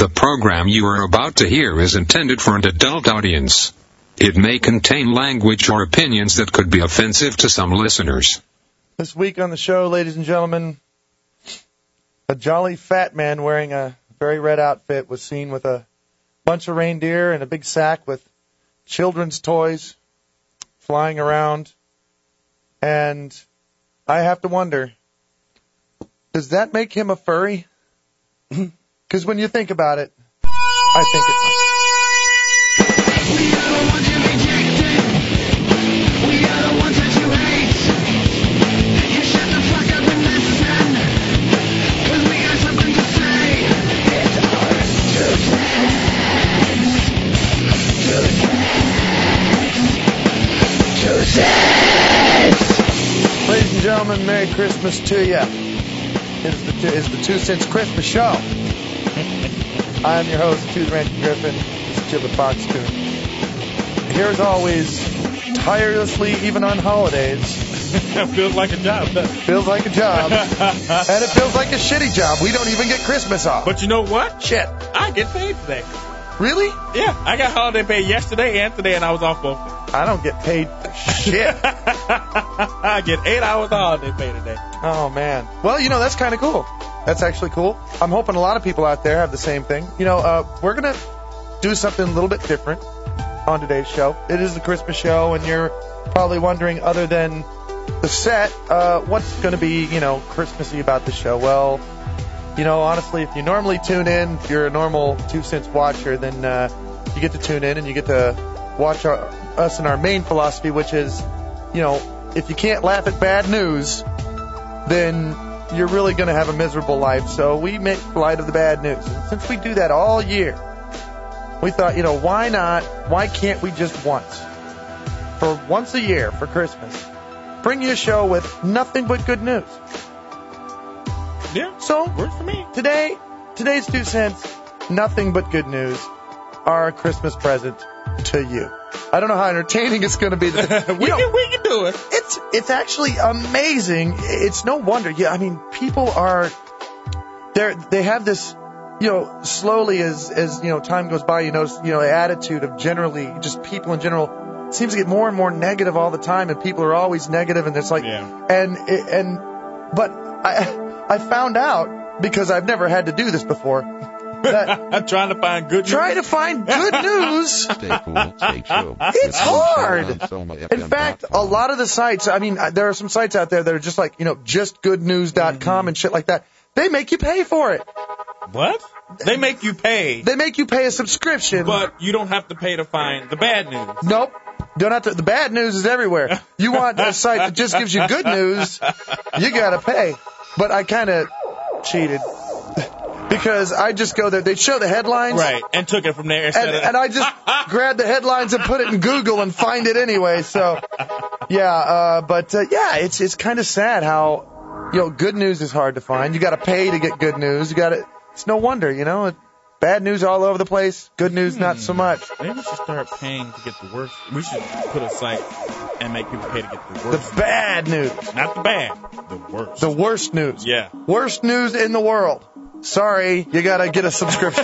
The program you are about to hear is intended for an adult audience. It may contain language or opinions that could be offensive to some listeners. This week on the show, ladies and gentlemen, a jolly fat man wearing a very red outfit was seen with a bunch of reindeer and a big sack with children's toys flying around. And I have to wonder, does that make him a furry? Because when you think about it, I think it might. We are the ones you rejected. We are the ones that you hate. You shut the fuck up and listen. Cause we got something to say. It's our two cents. Ladies and gentlemen, Merry Christmas to you. It's the 2 Cents Christmas Show. I'm your host, Tooth Ranking Griffin. This is Jibba Foxcoon. Here as always, tirelessly, even on holidays. Feels like a job. Feels like a job. And it feels like a shitty job. We don't even get Christmas off. But you know what? Shit. I get paid today. Really? Yeah, I got holiday pay yesterday and today, and I was off both days. I don't get paid for shit. I get 8 hours of holiday pay today. Oh, man. Well, that's kind of cool. That's actually cool. I'm hoping a lot of people out there have the same thing. We're going to do something a little bit different on today's show. It is the Christmas show, and you're probably wondering, other than the set, what's going to be, Christmassy about the show? Well, honestly, if you normally tune in, if you're a normal 2 Cents watcher, then you get to tune in and you get to watch us in our main philosophy, which is, if you can't laugh at bad news, then you're really going to have a miserable life. So we make light of the bad news. And since we do that all year, we thought, why not? Why can't we just once a year for Christmas, bring you a show with nothing but good news? Yeah, so works for me. Today's 2 cents, nothing but good news, our Christmas present to you. I don't know how entertaining it's going to be. We can do it. It's actually amazing. It's no wonder. Yeah, I mean, people are they have this, slowly as time goes by, you notice, the attitude of generally just people in general seems to get more and more negative all the time, and people are always negative, and it's like, but I found out, because I've never had to do this before, that trying to find good news. Stay cool, stay chill. It's hard. In fact, a lot of the sites, there are some sites out there that are just like, justgoodnews.com and shit like that. They make you pay for it. What? They make you pay. They make you pay a subscription. But you don't have to pay to find the bad news. Nope. Don't have to. The bad news is everywhere. You want a site that just gives you good news, you gotta pay. But I kind of cheated. Because I just go there. They show the headlines. Right, and took it from there. And I just grab the headlines and put it in Google and find it anyway. So, it's kind of sad how, good news is hard to find. You got to pay to get good news. It's no wonder, bad news all over the place. Good news, not so much. Maybe we should start paying to get the worst. We should put a site and make people pay to get the worst. The bad news. Not the bad. The worst. The worst news. Yeah. Worst news in the world. Sorry, you got to get a subscription.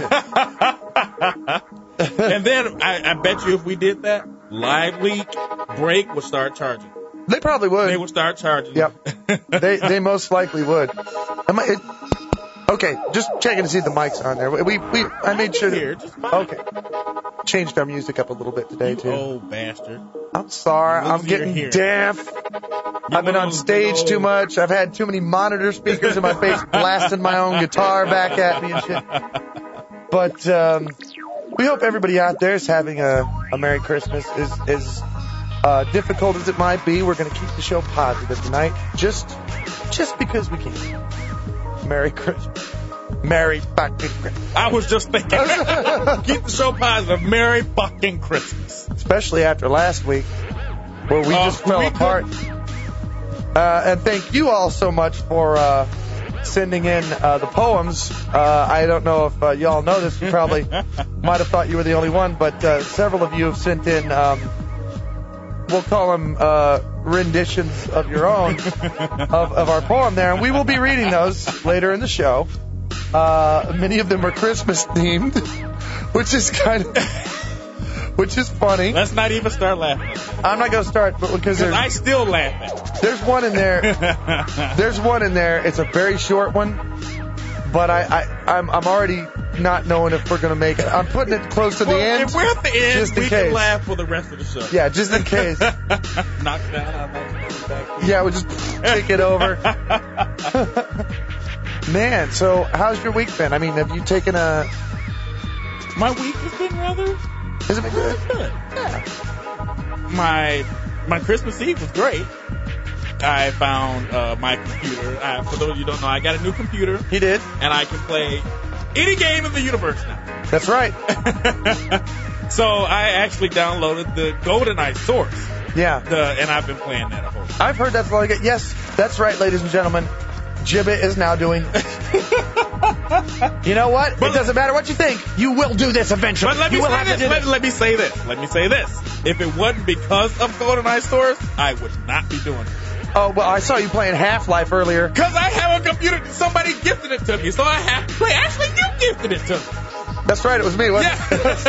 And then I bet you if we did that, Live Leak Break would start charging. They probably would. They would start charging. Yep. They most likely would. Okay, just checking to see if the mic's on there. I made sure that. Okay. Changed our music up a little bit today, too. Old bastard. I'm sorry. I'm getting deaf. I've been on stage too much. I've had too many monitor speakers in my face blasting my own guitar back at me and shit. But we hope everybody out there is having a Merry Christmas. As difficult as it might be, we're going to keep the show positive tonight. Just because we can. Merry Christmas. Merry fucking Christmas. I was just thinking. Keep the show positive. Merry fucking Christmas. Especially after last week, where we just fell apart. And thank you all so much for sending in the poems. I don't know if y'all know this. You probably might have thought you were the only one, but several of you have sent in, we'll call them renditions of your own of our poem there. And we will be reading those later in the show. Many of them are Christmas themed, which is funny. Let's not even start laughing. I'm not going to start, but because I still laugh there's one in there. at There's one in there. It's a very short one, but I'm already not knowing if we're going to make it. I'm putting it close to the end. If we're at the end, just in we case. can laugh for the rest of the show. Yeah, just in case. Knock down our back. Yeah, we'll just kick it over. Man, so how's your week been? I mean, have you taken a... My week has been rather Has it been good? good. Yeah. My Christmas Eve was great. I found my computer. For those of you who don't know, I got a new computer, He did. and I can play any game in the universe now. That's right. So I actually downloaded the GoldenEye Source, Yeah. and I've been playing that a whole lot. I've heard that's all I get. Yes, that's right, ladies and gentlemen. Gibbet is now doing... You know what? But- It doesn't matter what you think. You will do this eventually. But let me you will say have to this. do this. Let me say this. Let me say this. If it wasn't because of GoldenEye Source, I would not be doing it. Oh, well, I saw you playing Half-Life earlier. Because I have a computer. Somebody gifted it to me, so I have to play. Actually, you gifted it to me. That's right, it was me, wasn't it? Yeah.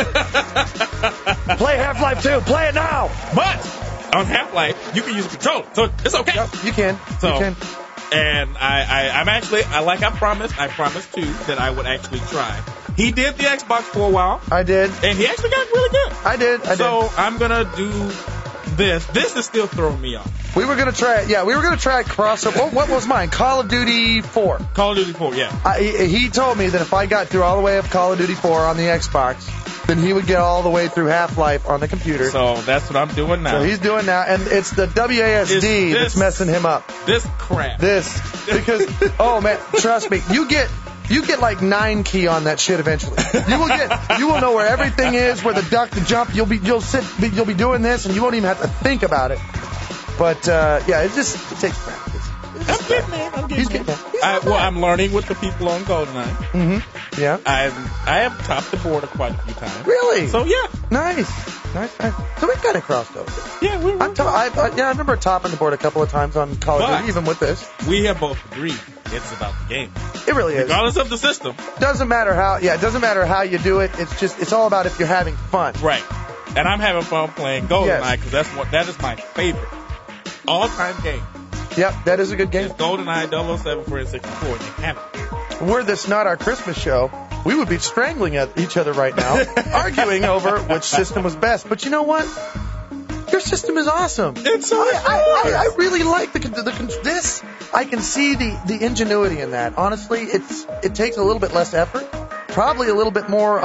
Play Half-Life 2. Play it now. But on Half-Life, you can use a controller, so it's okay. Yep, you can. So, you can. And I'm actually, like I promised too that I would actually try. He did the Xbox for a while, I did. and he actually got really good. I did. So I'm gonna do this. This is still throwing me off. We were going to try it. Yeah, we were going to try a crossover. What was mine? Call of Duty 4. Call of Duty 4, yeah. He told me that if I got through all the way of Call of Duty 4 on the Xbox, then he would get all the way through Half-Life on the computer. So that's what I'm doing now. So he's doing now, and it's the WASD that's messing him up. This crap. Because oh man, trust me, you get like 9 key on that shit eventually. You will know where everything is, where the duck, the jump. You'll be doing this, and you won't even have to think about it. But yeah, it takes practice. I'm getting there. He's getting there. He's not bad. I'm learning with the people on GoldenEye. Mm-hmm. Yeah. I have topped the border quite a few times. Really? So yeah. Nice. So we've kind of crossed over. Yeah, I remember topping the board a couple of times on Call of But- Duty, even with this. we have both agreed it's about the game. It really is. Regardless of the system. Doesn't matter how. Yeah, it doesn't matter how you do it. It's all about if you're having fun. Right. And I'm having fun playing GoldenEye Yes. because that is my favorite all-time game. Yep, that is a good game. It's GoldenEye 007 for N64, and they have it. Were this not our Christmas show, we would be strangling at each other right now, arguing over which system was best. But you know what? Your system is awesome. It's so I really like this. I can see the ingenuity in that. Honestly, it takes a little bit less effort, probably a little bit more.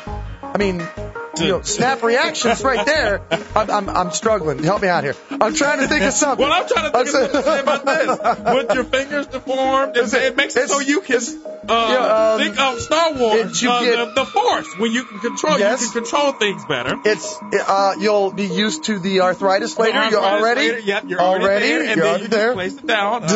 Snap reactions right there. I'm struggling. Help me out here. I'm trying to think of something. Well, I'm trying to think of something to say about this. With your fingers deformed, it makes it so you can think of Star Wars, the Force, when you can control things better. You'll be used to the arthritis later. You're already there. Yep, you're already there, and then you there. place it down.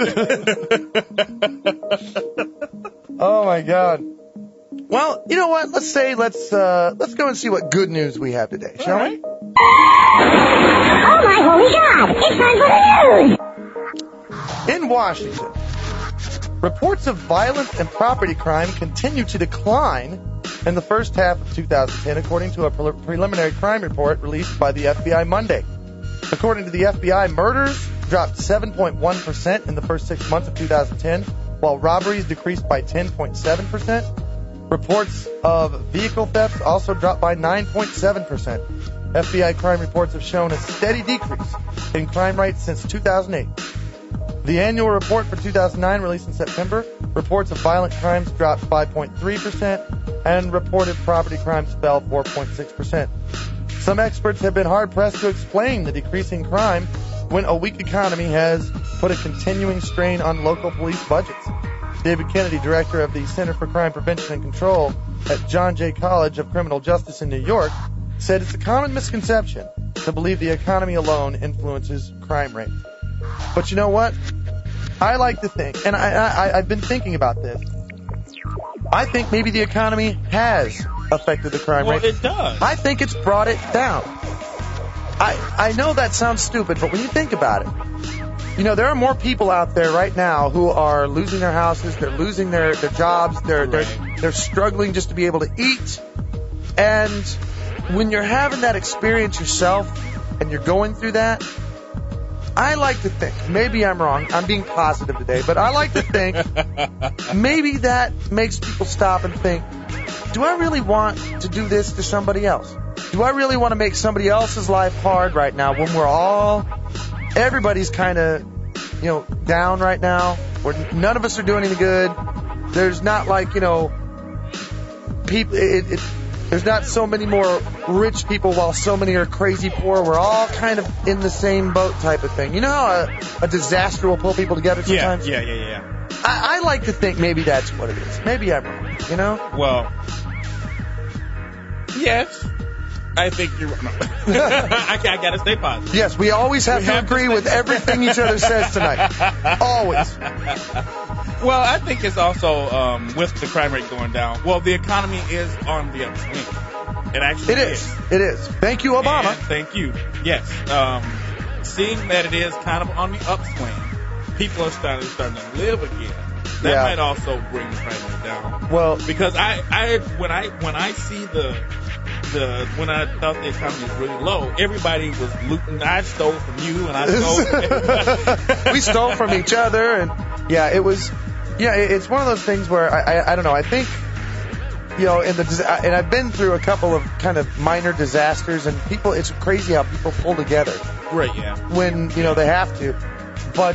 Oh my God. Well, you know what? Let's go and see what good news we have today, shall we? Oh my holy God! It's time for the news! In Washington, reports of violence and property crime continue to decline in the first half of 2010, according to a preliminary crime report released by the FBI Monday. According to the FBI, murders dropped 7.1% in the first 6 months of 2010, while robberies decreased by 10.7%. Reports of vehicle thefts also dropped by 9.7%. FBI crime reports have shown a steady decrease in crime rates since 2008. The annual report for 2009, released in September, reports of violent crimes dropped 5.3%, and reported property crimes fell 4.6%. Some experts have been hard-pressed to explain the decreasing crime when a weak economy has put a continuing strain on local police budgets. David Kennedy, director of the Center for Crime Prevention and Control at John Jay College of Criminal Justice in New York, said it's a common misconception to believe the economy alone influences crime rates. But you know what? I like to think, and I've been thinking about this, I think maybe the economy has affected the crime rate. Well, it does. I think it's brought it down. I know that sounds stupid, but when you think about it, there are more people out there right now who are losing their houses, they're losing their jobs, they're struggling just to be able to eat. And when you're having that experience yourself and you're going through that, I like to think, maybe I'm wrong, I'm being positive today, but I like to think maybe that makes people stop and think, do I really want to do this to somebody else? Do I really want to make somebody else's life hard right now when everybody's kind of, down right now, where none of us are doing any good? There's not like, people, there's not so many more rich people while so many are crazy poor. We're all kind of in the same boat type of thing. You know how a disaster will pull people together sometimes? Yeah. I like to think maybe that's what it is. Maybe I'm wrong, Well, yes. I think you're wrong. I got to stay positive. Yes, we always have to agree with everything each other says tonight. Always. Well, I think it's also with the crime rate going down. Well, the economy is on the upswing. It actually is. It is. Thank you, Obama. And thank you. Yes. Seeing that it is kind of on the upswing, people are starting to live again. That might also bring the crime rate down. Well, because when I see when I thought the economy was really low, everybody was looting. I stole from you, and I stole from everybody. We stole from each other, and it's one of those things where I don't know. I think, and I've been through a couple of kind of minor disasters, and it's crazy how people pull together. Right, yeah. When, they have to. But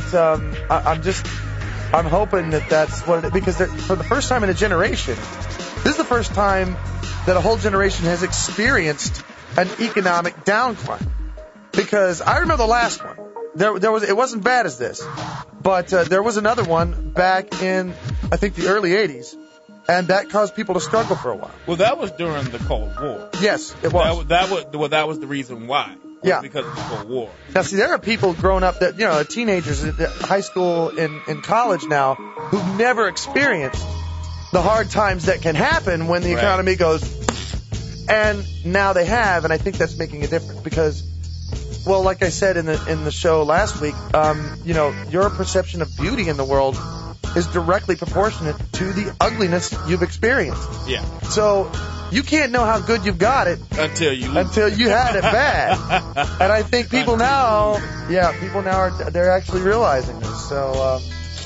I'm hoping that's what it is, because for the first time in a generation, this is the first time that a whole generation has experienced an economic downcline. Because I remember the last one. It wasn't bad as this, but there was another one back in, I think, the early 80s, and that caused people to struggle for a while. Well, that was during the Cold War. Yes, it was. That was the reason why. Yeah. Because of the Cold War. Now, see, there are people growing up that, teenagers in high school and college now who've never experienced the hard times that can happen when the economy goes, and now they have, and I think that's making a difference because, well, like I said in the show last week, your perception of beauty in the world is directly proportionate to the ugliness you've experienced. Yeah. So you can't know how good you've got it until you had it bad. And I think people now they're actually realizing this. So,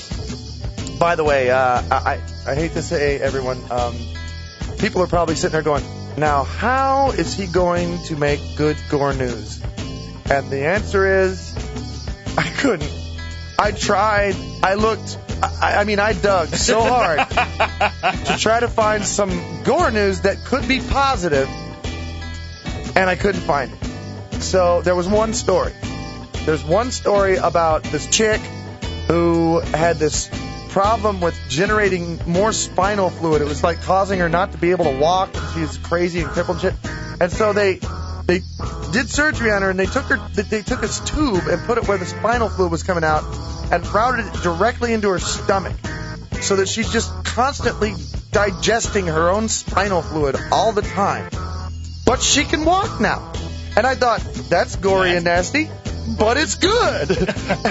by the way, I hate to say, everyone, people are probably sitting there going, now, how is he going to make good gore news? And the answer is, I couldn't. I tried. I looked. I dug so hard to try to find some gore news that could be positive, and I couldn't find it. So there was one story. There's one story about this chick who had this problem with generating more spinal fluid. It was like causing her not to be able to walk, and she was crazy and crippled and shit. And so they did surgery on her, and they took this tube and put it where the spinal fluid was coming out and routed it directly into her stomach so that she's just constantly digesting her own spinal fluid all the time. But she can walk now. And I thought, that's gory and nasty, but it's good.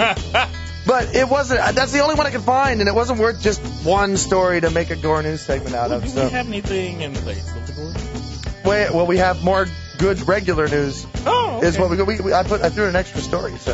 But it wasn't. That's the only one I could find, and it wasn't worth just one story to make a gore news segment out of. Do we have anything in place? Well, we have more good regular news. Oh, okay. Is what I threw an extra story. So,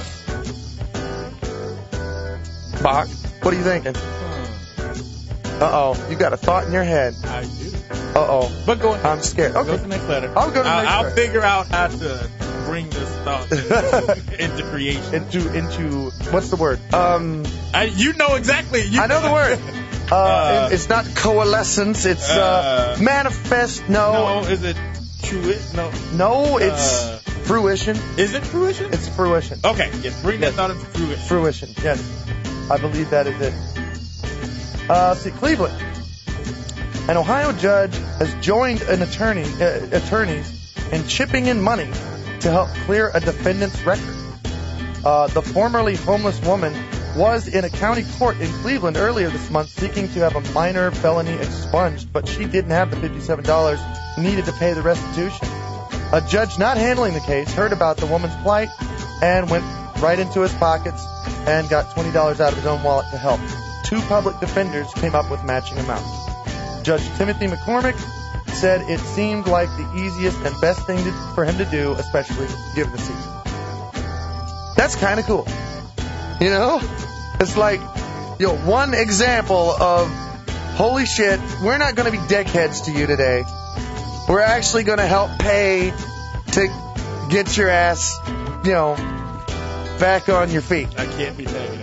Bach, what are you thinking? Uh-oh, you got a thought in your head. I do. Uh-oh. But go ahead. I'm scared. Okay. Go to the next letter. I'll go to the next letter. I'll figure out how to bring this thought into creation. Into what's the word? You know exactly. I know the word. It's not coalescence. It's manifest. No, is it fruition? No, it's fruition. Is it fruition? It's fruition. Okay, yes. Bring that thought into fruition. Fruition. Yes, I believe that is it. See, Cleveland. An Ohio judge has joined attorneys in chipping in money to help clear a defendant's record. The formerly homeless woman was in a county court in Cleveland earlier this month seeking to have a minor felony expunged, but she didn't have the $57 needed to pay the restitution. A judge not handling the case heard about the woman's plight and went right into his pockets and got $20 out of his own wallet to help. 2 public defenders came up with matching amounts. Judge Timothy McCormick said it seemed like the easiest and best thing for him to do, especially given the season. That's kind of cool. You know? It's like, one example of, holy shit, we're not going to be dickheads to you today. We're actually going to help pay to get your ass, back on your feet. I can't be negative.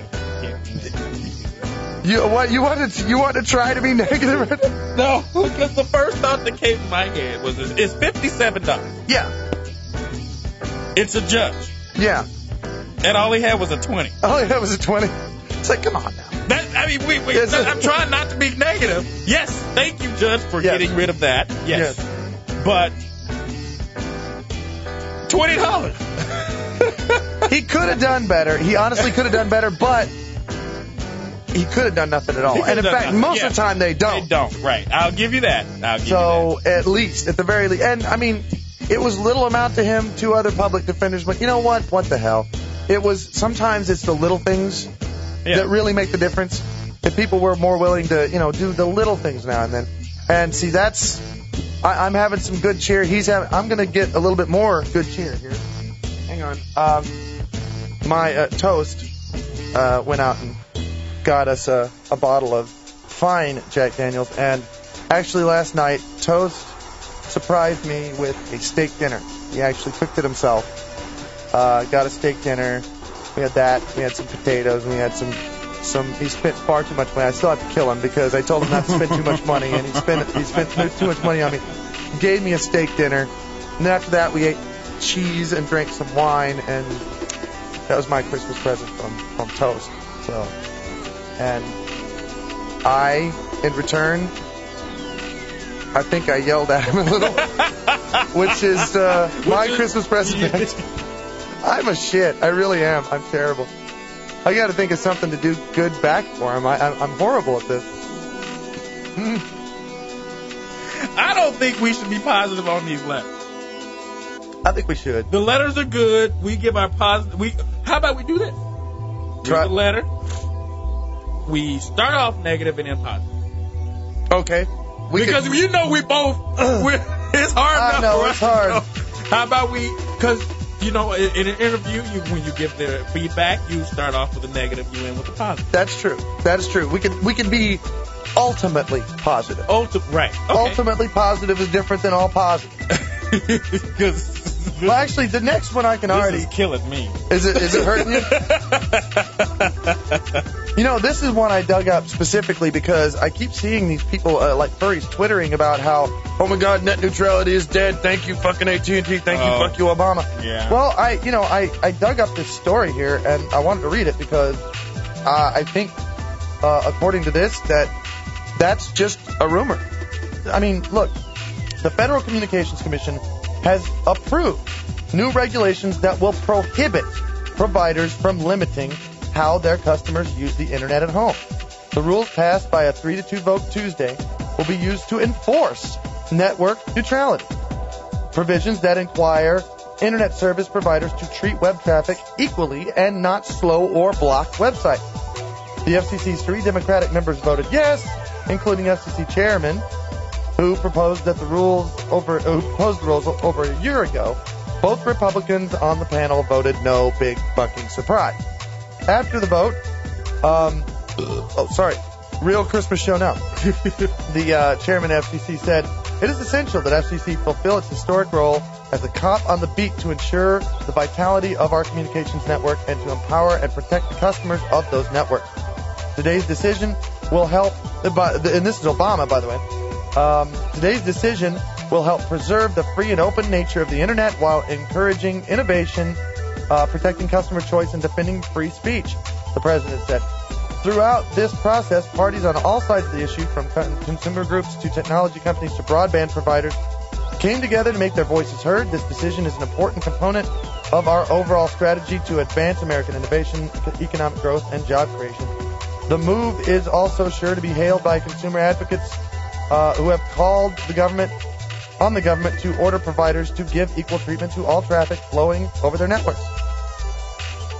You want to try to be negative? No, because the first thought that came to my head was it's $57. Yeah. It's a judge. Yeah. And all he had was a 20. All he had was a 20. It's like, come on now. I'm trying not to be negative. Yes, thank you, Judge, for getting rid of that. Yes. But $20. He could have done better. He honestly could have done better, but he could have done nothing at all. And in fact, most of the time they don't. They don't, right. I'll give you that. So at least, at the very least. And, I mean, it was little amount to him, 2 other public defenders, but you know what? What the hell? Sometimes it's the little things that really make the difference. If people were more willing to, do the little things now and then. And see, I'm having some good cheer. I'm going to get a little bit more good cheer here. Hang on. My toast went out and got us a bottle of fine Jack Daniels. And actually last night, Toast surprised me with a steak dinner. He actually cooked it himself. Got a steak dinner. We had that. We had some potatoes. We had some. He spent far too much money. I still have to kill him because I told him not to spend too much money, and he spent too much money on me. He gave me a steak dinner, and then after that we ate cheese and drank some wine, and that was my Christmas present from Toast. So, and in return, I think I yelled at him a little, which is my Christmas present. I'm a shit. I really am. I'm terrible. I got to think of something to do good back for him. I'm horrible at this. I don't think we should be positive on these letters. I think we should. The letters are good. We give our positive. How about we do this? Here's the letter. We start off negative and then positive. Okay. Because we both. It's hard enough for us. It's hard. How about because. In an interview, when you give the feedback, you start off with a negative, you end with a positive. That's true. That is true. We can be ultimately positive. Right. Okay. Ultimately positive is different than all positive. Well, actually, the next one I can already. This is killing me. Is it hurting you? This is one I dug up specifically because I keep seeing these people like furries twittering about how, oh my God, net neutrality is dead. Thank you, fucking AT&T. Thank you, fuck you, Obama. Yeah. Well, I dug up this story here and I wanted to read it because I think, according to this, that's just a rumor. I mean, look, the Federal Communications Commission has approved new regulations that will prohibit providers from limiting how their customers use the Internet at home. The rules passed by a 3-2 vote Tuesday will be used to enforce network neutrality. Provisions that require Internet service providers to treat web traffic equally and not slow or block websites. The FCC's 3 Democratic members voted yes, including FCC Chairman, who proposed the rules over a year ago. Both Republicans on the panel voted no. Big fucking surprise. After the vote, real Christmas show now. The chairman of FCC said, it is essential that FCC fulfill its historic role as a cop on the beat to ensure the vitality of our communications network and to empower and protect the customers of those networks. Today's decision will help, and this is Obama, by the way, today's decision will help preserve the free and open nature of the Internet while encouraging innovation, protecting customer choice, and defending free speech, the president said. Throughout this process, parties on all sides of the issue, from consumer groups to technology companies to broadband providers, came together to make their voices heard. This decision is an important component of our overall strategy to advance American innovation, economic growth, and job creation. The move is also sure to be hailed by consumer advocates who have called on the government to order providers to give equal treatment to all traffic flowing over their networks.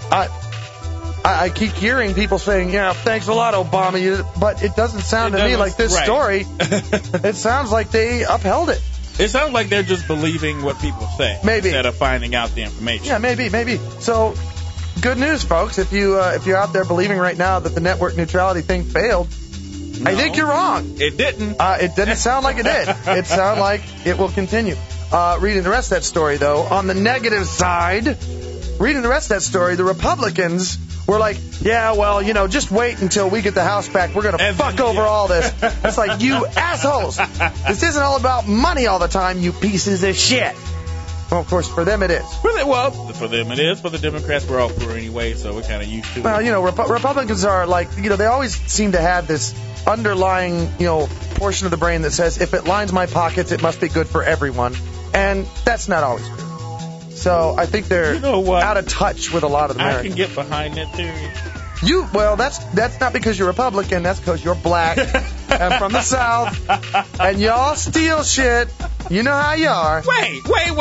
I keep hearing people saying, yeah, thanks a lot, Obama, but it doesn't sound to me like this story. It sounds like they upheld it. It sounds like they're just believing what people say. Maybe. Instead of finding out the information. Yeah, maybe. So, good news, folks. If you're out there believing right now that the network neutrality thing failed, I think you're wrong. It didn't. It didn't sound like it did. It sounded like it will continue. Reading the rest of that story, though, on the negative side, reading the rest of that story, the Republicans were like, yeah, well, just wait until we get the House back. We're going to fuck over all this. It's like, you assholes. This isn't all about money all the time, you pieces of shit. Well, of course, for them it is. Well, for them it is. For the Democrats, we're all poor anyway, so we're kind of used to it. Well, Republicans are like, they always seem to have this underlying, portion of the brain that says, if it lines my pockets, it must be good for everyone. And that's not always true. So I think they're out of touch with a lot of Americans. I can get behind that theory. That's not because you're Republican. That's because you're black and from the South, and y'all steal shit. You know how you are. Wait.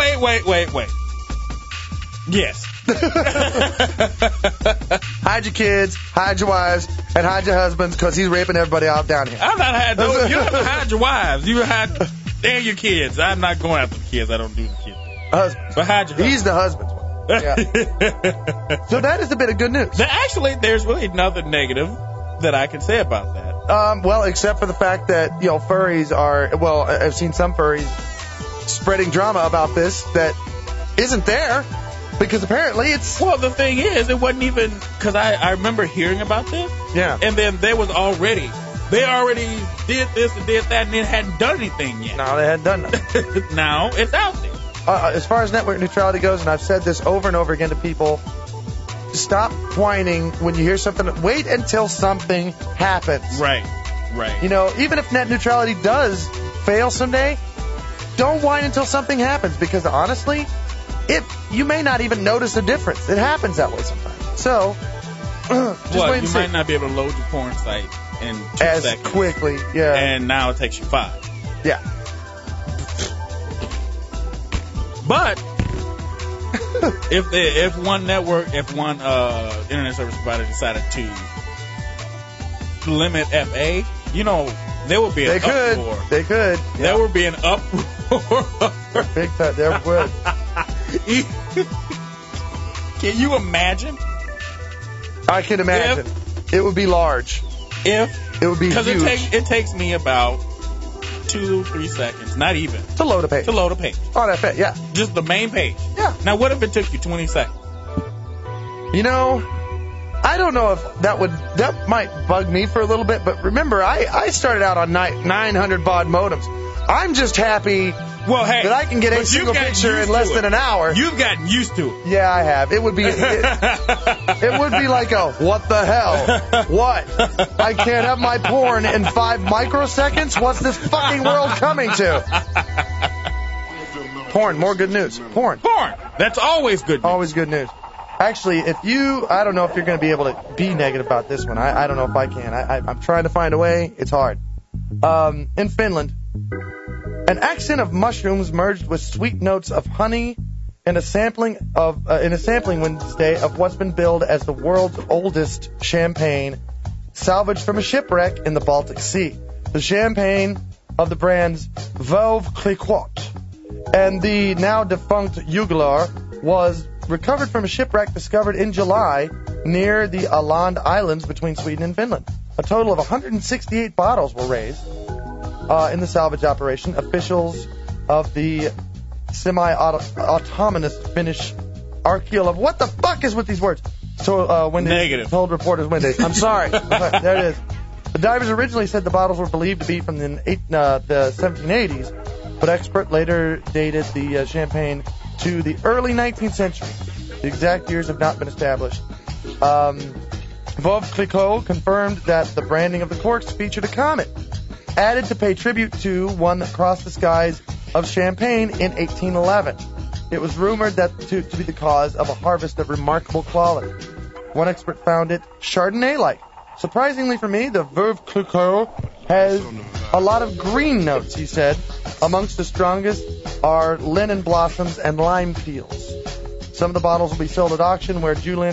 Yes. Hide your kids, hide your wives, and hide your husbands because he's raping everybody out down here. I'm not hiding those. You have to hide your wives. You hide and your kids. I'm not going after the kids. I don't do the kids. Husbands. But hide your husband. He's the husband's one. Yeah. So that is a bit of good news. Actually, there's really nothing negative that I can say about that. Well, except for the fact that, furries are, I've seen some furries spreading drama about this that isn't there because apparently it's... Well, the thing is, it wasn't even... Because I remember hearing about this. Yeah. And then they already did this and did that and then hadn't done anything yet. No, they hadn't done nothing. Now it's out there. As far as network neutrality goes, and I've said this over and over again to people, stop whining when you hear something. Wait until something happens. Right. Even if net neutrality does fail someday, don't whine until something happens because honestly, you may not even notice a difference. It happens that way sometimes. So, just wait and see. You might not be able to load your porn site in 2 seconds. As quickly, yeah. And now it takes you 5. Yeah. But if one internet service provider decided to limit FA, there would be an uproar. They could. Yeah. There would be an uproar. Big time. There would. Can you imagine? I can imagine. It would be large. It would be huge. Because it takes me about 2-3 seconds, not even. To load a page. Oh, that's it, yeah. Just the main page. Yeah. Now, what if it took you 20 seconds? I don't know if that might bug me for a little bit, but remember, I started out on 900 baud modems. I'm just happy that I can get a single picture in less than an hour. You've gotten used to it. Yeah, I have. It would be like a, what the hell? What? I can't have my porn in 5 microseconds? What's this fucking world coming to? Porn, more good news. Porn. That's always good news. Always good news. Actually, I don't know if you're going to be able to be negative about this one. I don't know if I can. I'm trying to find a way. It's hard. In Finland, an accent of mushrooms merged with sweet notes of honey in a sampling Wednesday of what's been billed as the world's oldest champagne, salvaged from a shipwreck in the Baltic Sea. The champagne of the brands Veuve Clicquot and the now defunct Jugelar was recovered from a shipwreck discovered in July near the Åland Islands between Sweden and Finland. A total of 168 bottles were raised in the salvage operation. Officials of the semi-autonomous Finnish archaeological... What the fuck is with these words? So when negative. Told reporters Wednesday. I'm sorry. There it is. The divers originally said the bottles were believed to be from the 1780s, but expert later dated the champagne to the early 19th century. The exact years have not been established. Veuve Clicquot confirmed that the branding of the corks featured a comet, added to pay tribute to one that crossed the skies of Champagne in 1811. It was rumored that to be the cause of a harvest of remarkable quality. One expert found it Chardonnay-like. Surprisingly for me, the Veuve Clicquot has a lot of green notes, he said. Amongst the strongest are linen blossoms and lime peels. Some of the bottles will be sold at auction where Julien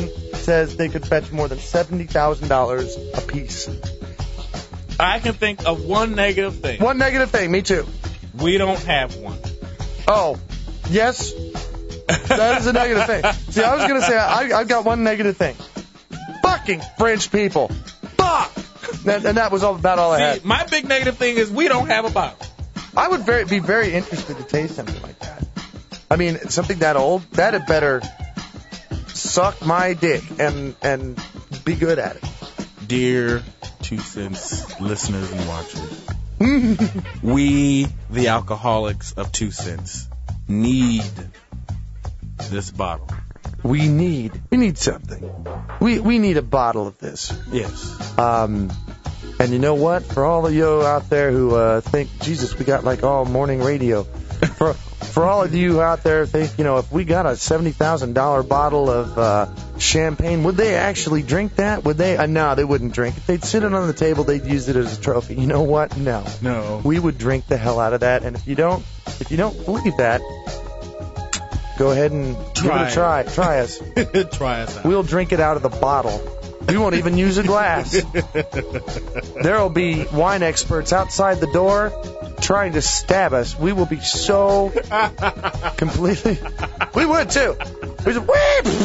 says they could fetch more than $70,000 a piece. I can think of one negative thing. One negative thing, me too. We don't have one. Oh, yes, that is a negative thing. See, I was going to say I've got one negative thing. Fucking French people. Fuck! And that was about all I had. My big negative thing is we don't have a bottle. I would be very interested to taste something like that. I mean, something that old, that had better suck my dick and be good at it. Dear 2 Cents listeners and watchers, we, the alcoholics of 2 Cents, need this bottle. We need something. We need a bottle of this. Yes. And you know what? For all of you out there who think, Jesus, we got like all morning radio. For all of you out there who think, if we got a $70,000 bottle of champagne, would they actually drink that? Would they? No, they wouldn't drink it. They'd sit it on the table. They'd use it as a trophy. You know what? No. We would drink the hell out of that. And if you don't believe that, go ahead and give it a try. Try us. Try us out. We'll drink it out of the bottle. We won't even use a glass. There'll be wine experts outside the door trying to stab us. We will be so completely... We would, too. We just...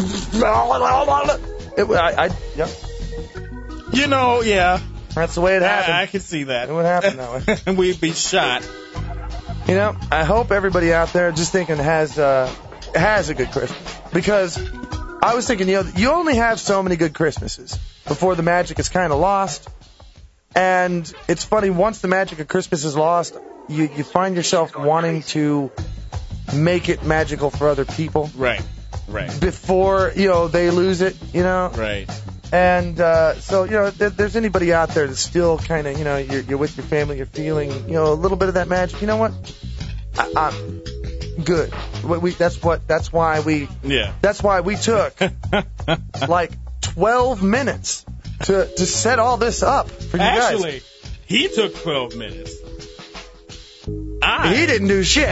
Yep. Yeah. That's the way it happened. I can see that. It would happen that way. And we'd be shot. I hope everybody out there just thinking has a good Christmas. Because... I was thinking, you only have so many good Christmases before the magic is kind of lost. And it's funny, once the magic of Christmas is lost, you find yourself wanting to make it magical for other people. Right. Before, they lose it, Right. And so, if there's anybody out there that's still kind of, you're with your family, you're feeling, a little bit of that magic, you know what? I'm good. That's why we took like 12 minutes to set all this up for you guys. Actually, he took 12 minutes. He didn't do shit.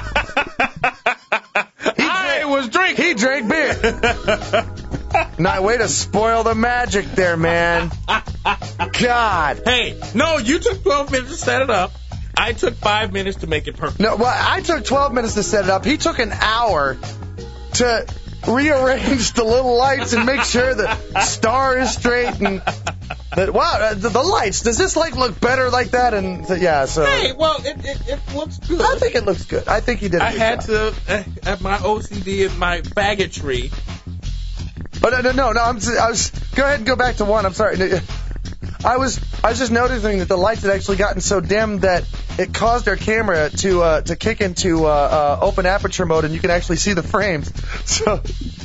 I was drinking. He drank beer. Now, way to spoil the magic there, man. God. Hey, no, you took 12 minutes to set it up. I took 5 minutes to make it perfect. No, well, I took 12 minutes to set it up. He took an hour to rearrange the little lights and make sure the star is straight. And the lights. Does this light look better like that? And so. Hey, well, it looks good. I think it looks good. I think he did. I had to at my OCD and my faggotry. But no. I was. Go ahead and go back to one. I'm sorry. I was just noticing that the lights had actually gotten so dim that it caused our camera to kick into open aperture mode, and you can actually see the frames. So.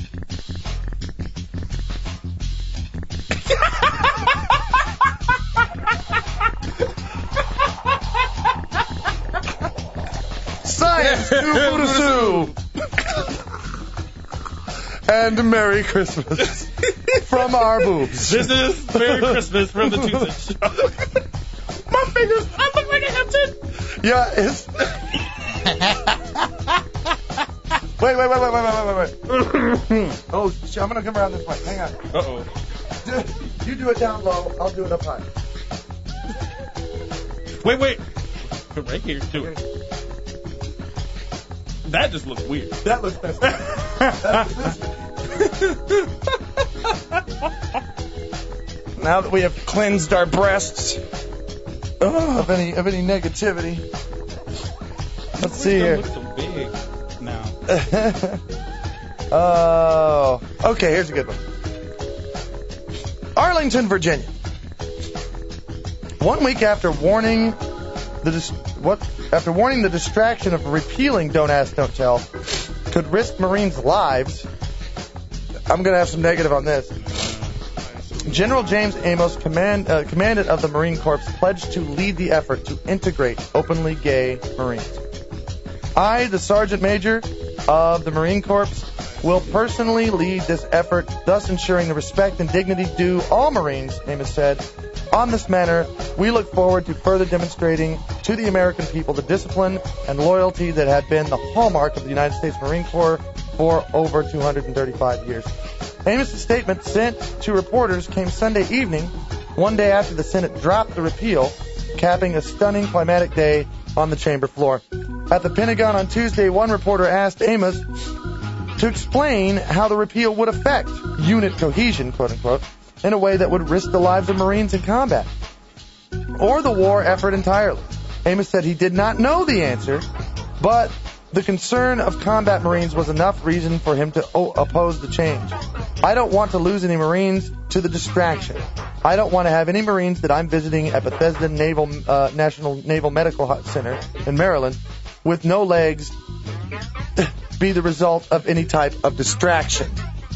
Science to and Merry Christmas from our boobs. This is Merry Christmas from the 2 Cents Show. My fingers, I look like a Hampton. Yeah, it's... Wait. Oh, shit, I'm going to come around this way. Hang on. Uh-oh. You do it down low, I'll do it up high. Wait. Right here, do it. That just looks weird. That looks best. Now that we have cleansed our breasts of any negativity, let's see here. Look so big now. Oh, okay. Here's a good one. Arlington, Virginia. 1 week after warning the distraction of repealing Don't Ask, Don't Tell could risk Marines' lives. I'm going to have some negative on this. General James Amos, commandant of the Marine Corps, pledged to lead the effort to integrate openly gay Marines. I, the Sergeant Major of the Marine Corps, will personally lead this effort, thus ensuring the respect and dignity due all Marines, Amos said. On this manner, we look forward to further demonstrating to the American people the discipline and loyalty that had been the hallmark of the United States Marine Corps for over 235 years. Amos' statement sent to reporters came Sunday evening, one day after the Senate dropped the repeal, capping a stunning climatic day on the chamber floor. At the Pentagon on Tuesday, one reporter asked Amos to explain how the repeal would affect unit cohesion, quote-unquote, in a way that would risk the lives of Marines in combat, or the war effort entirely. Amos said he did not know the answer, but the concern of combat Marines was enough reason for him to oppose the change. I don't want to lose any Marines to the distraction. I don't want to have any Marines that I'm visiting at Bethesda National Naval Medical Center in Maryland with no legs be the result of any type of distraction.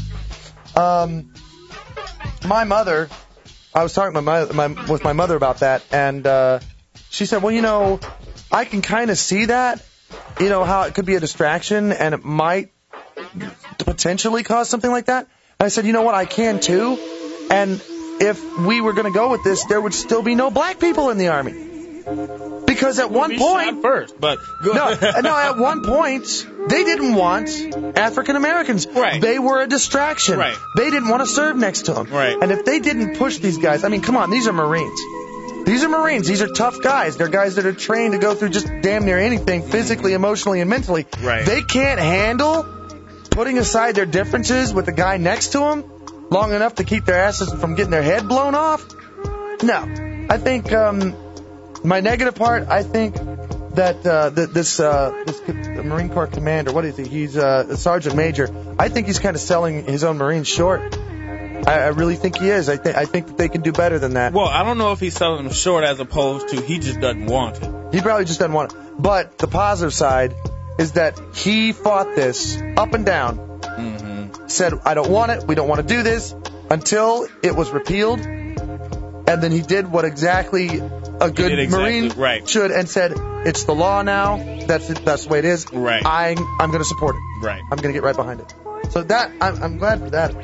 My mother, I was talking with my mother about that, and she said, well, I can kind of see that, how it could be a distraction and it might potentially cause something like that. And I said, you know what, I can too. And if we were going to go with this, there would still be no black people in the Army. Because at one point, first, but at one point, they didn't want African Americans. Right. They were a distraction. Right. They didn't want to serve next to them. Right. And if they didn't push these guys, I mean, come on, these are Marines. These are Marines. These are tough guys. They're guys that are trained to go through just damn near anything physically, emotionally, and mentally. Right. They can't handle putting aside their differences with the guy next to them long enough to keep their asses from getting their head blown off. No. I think my negative part, I think that this Marine Corps commander, what is he? He's a sergeant major. I think he's kind of selling his own Marines short. I really think he is. I think that they can do better than that. Well, I don't know if he's selling them short as opposed to he just doesn't want it. He probably just doesn't want it. But the positive side is that he fought this up and down. Mm-hmm. Said, I don't want it. We don't want to do this until it was repealed. And then he did what exactly a good Marine should and said, it's the law now. That's it. That's the way it is. Right. I'm going to support it. Right. I'm going to get right behind it. So that I'm glad for that.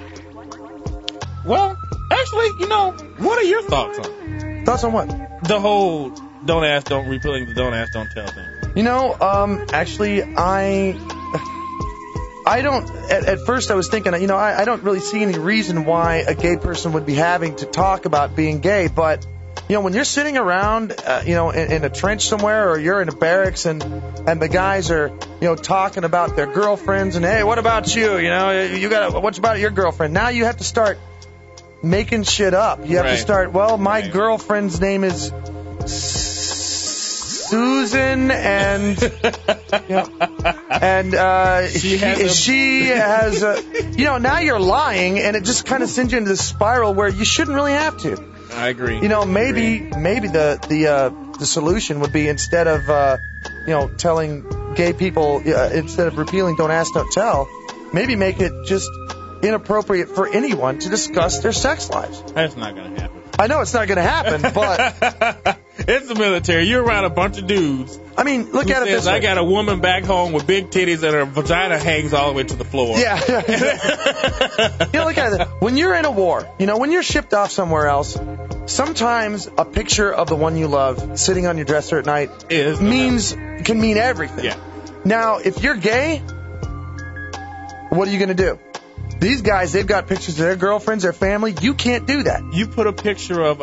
Well, actually, what are your thoughts on it? Thoughts on what? The whole repealing the don't ask, don't tell thing. Actually, I don't, at first I was thinking, I don't really see any reason why a gay person would be having to talk about being gay, but, when you're sitting around, in a trench somewhere, or you're in a barracks and the guys are, talking about their girlfriends and, hey, what about you? What's about your girlfriend? Now you have to start making shit up. You have to start, my girlfriend's name is Susan, and she has now you're lying, and it just kind of sends you into this spiral where you shouldn't really have to. I agree. Maybe the solution would be, instead of telling gay people, instead of repealing don't ask, don't tell, maybe make it just inappropriate for anyone to discuss their sex lives. That's not going to happen. I know it's not going to happen, but it's the military. You're around a bunch of dudes. I mean, look at it this way. I got a woman back home with big titties and her vagina hangs all the way to the floor. Yeah. Look at it. When you're in a war, when you're shipped off somewhere else, sometimes a picture of the one you love sitting on your dresser at night can mean everything. Yeah. Now, if you're gay, what are you going to do? These guys, they've got pictures of their girlfriends, their family. You can't do that. You put a picture of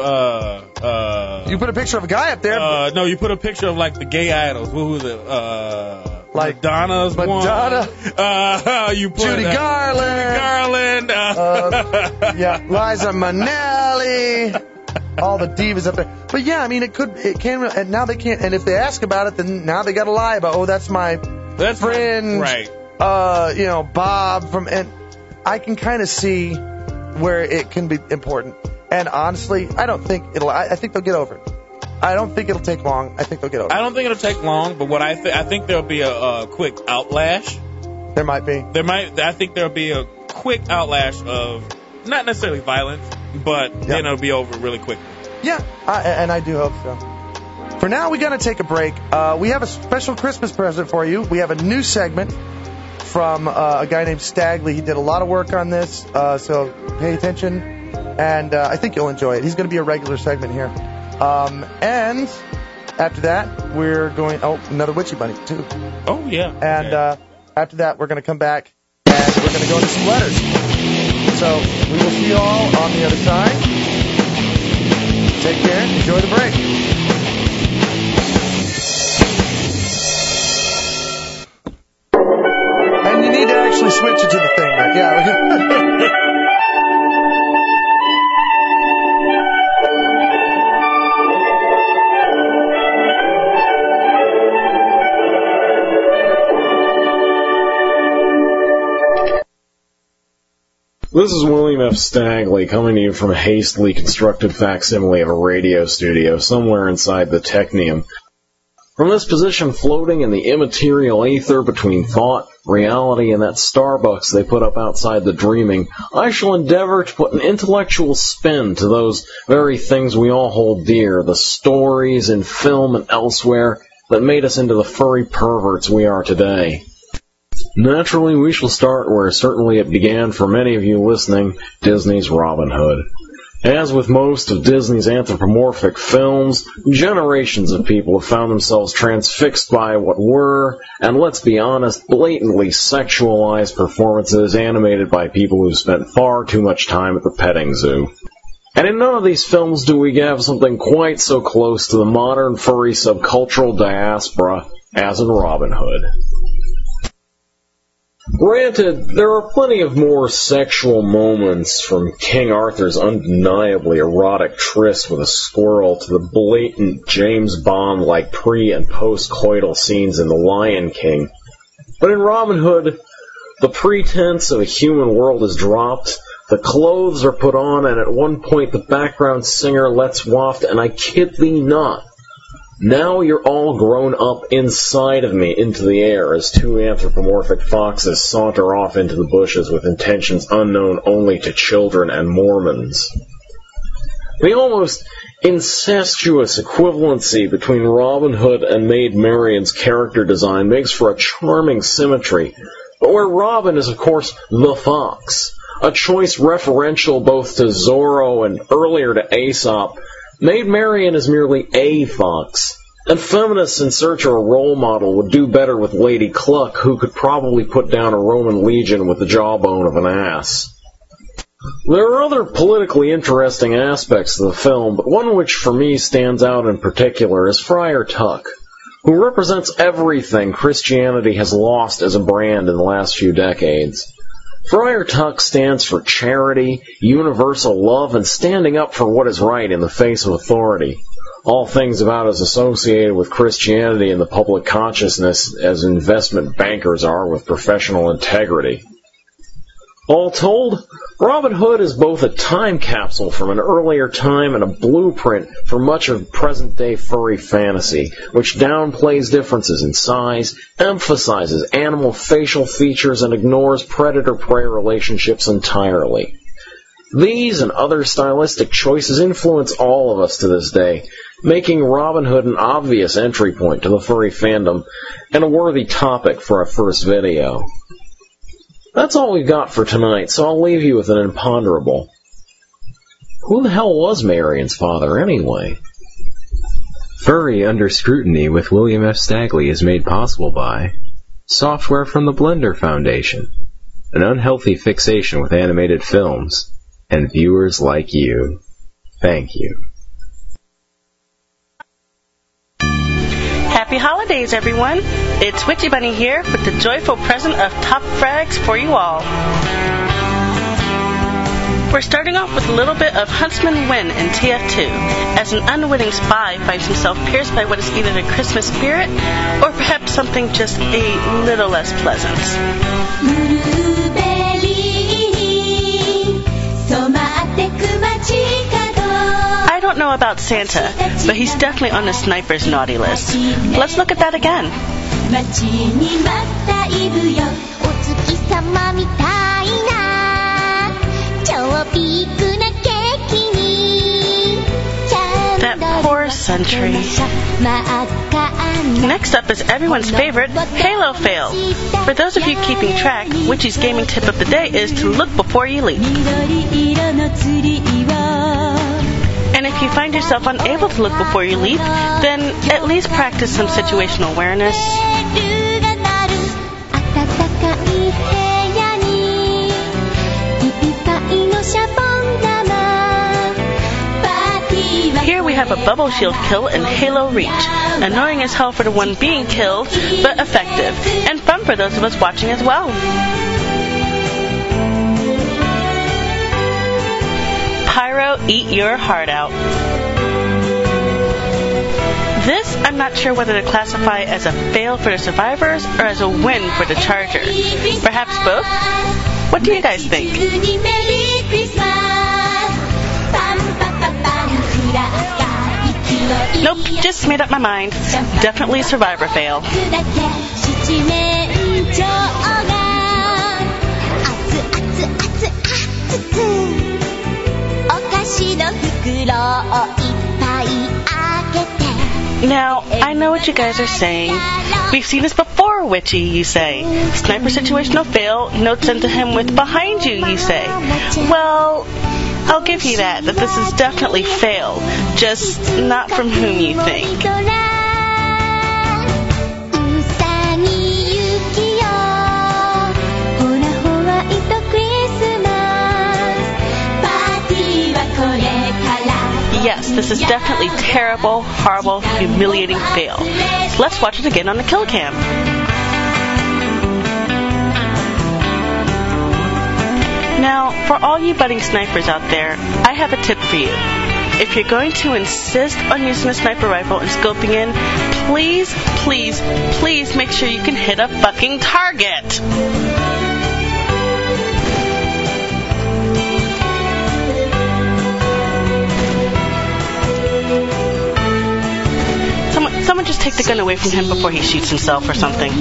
you put a picture of a guy up there. No, you put a picture of the gay idols. Who was it? Madonna's Madonna. One. You put Judy Garland. Liza Minnelli. All the divas up there. But yeah, I mean, it can, and now they can't. And if they ask about it, then now they got to lie about, that's my friend, right? Bob from. And I can kind of see where it can be important. And honestly, I don't think I think they'll get over it. I don't think it'll take long. I think they'll get over it. I don't think it'll take long, but what I think there'll be a quick outlash. There might be. I think there'll be a quick outlash of not necessarily violence, but then it'll be over really quickly. Yeah, and I do hope so. For now, we got to take a break. We have a special Christmas present for you. We have a new segment from a guy named Stagley. He did a lot of work on this, so pay attention, and I think you'll enjoy it. He's going to be a regular segment here. And after that, we're going... Oh, another Witchy Bunny, too. Oh, yeah. And after that, we're going to come back, and we're going to go into some letters. So we will see you all on the other side. Take care. Enjoy the break. And you need to actually switch it to the thing. Right? Yeah. This is William F. Stagley coming to you from a hastily constructed facsimile of a radio studio somewhere inside the Technium. From this position floating in the immaterial ether between thought, reality, and that Starbucks they put up outside the dreaming, I shall endeavor to put an intellectual spin to those very things we all hold dear, the stories in film and elsewhere that made us into the furry perverts we are today. Naturally, we shall start where certainly it began for many of you listening, Disney's Robin Hood. As with most of Disney's anthropomorphic films, generations of people have found themselves transfixed by what were, and let's be honest, blatantly sexualized performances animated by people who've spent far too much time at the petting zoo. And in none of these films do we have something quite so close to the modern furry subcultural diaspora as in Robin Hood. Granted, there are plenty of more sexual moments, from King Arthur's undeniably erotic tryst with a squirrel to the blatant James Bond-like pre- and post-coital scenes in The Lion King. But in Robin Hood, the pretense of a human world is dropped, the clothes are put on, and at one point the background singer lets waft, and I kid thee not, now you're all grown up inside of me into the air as two anthropomorphic foxes saunter off into the bushes with intentions unknown only to children and Mormons. The almost incestuous equivalency between Robin Hood and Maid Marian's character design makes for a charming symmetry, but where Robin is of course the fox, a choice referential both to Zorro and earlier to Aesop, Maid Marian is merely a fox, and feminists in search of a role model would do better with Lady Cluck, who could probably put down a Roman legion with the jawbone of an ass. There are other politically interesting aspects of the film, but one which for me stands out in particular is Friar Tuck, who represents everything Christianity has lost as a brand in the last few decades. Friar Tuck stands for charity, universal love, and standing up for what is right in the face of authority. All things about as associated with Christianity in the public consciousness as investment bankers are with professional integrity. All told, Robin Hood is both a time capsule from an earlier time and a blueprint for much of present-day furry fantasy, which downplays differences in size, emphasizes animal facial features, and ignores predator-prey relationships entirely. These and other stylistic choices influence all of us to this day, making Robin Hood an obvious entry point to the furry fandom and a worthy topic for our first video. That's all we've got for tonight, so I'll leave you with an imponderable. Who the hell was Marian's father, anyway? Furry Under Scrutiny with William F. Stagley is made possible by software from the Blender Foundation, an unhealthy fixation with animated films, and viewers like you. Thank you. Happy holidays, everyone! It's Witchy Bunny here with the joyful present of top frags for you all. We're starting off with a little bit of Huntsman Wynn in TF2, as an unwitting spy finds himself pierced by what is either the Christmas spirit or perhaps something just a little less pleasant. I don't know about Santa, but he's definitely on the sniper's naughty list. Let's look at that again. That poor Sentry. Next up is everyone's favorite, Halo Fail. For those of you keeping track, Witchy's gaming tip of the day is to look before you leap. And if you find yourself unable to look before you leap, then at least practice some situational awareness. up a bubble shield kill in Halo Reach. Annoying as hell for the one being killed, but effective. And fun for those of us watching as well. Pyro, eat your heart out. This, I'm not sure whether to classify as a fail for the survivors or as a win for the Charger. Perhaps both? What do you guys think? Nope, just made up my mind. Definitely survivor fail. Now, I know what you guys are saying. We've seen this before, Witchy, you say. Sniper situational fail, note sent to him with behind you, you say. Well, I'll give you that this is definitely fail, just not from whom you think. Yes, this is definitely terrible, horrible, humiliating fail. So let's watch it again on the kill cam. Now, for all you budding snipers out there, I have a tip for you. If you're going to insist on using a sniper rifle and scoping in, please, please, please make sure you can hit a fucking target. Someone just take the gun away from him before he shoots himself or something.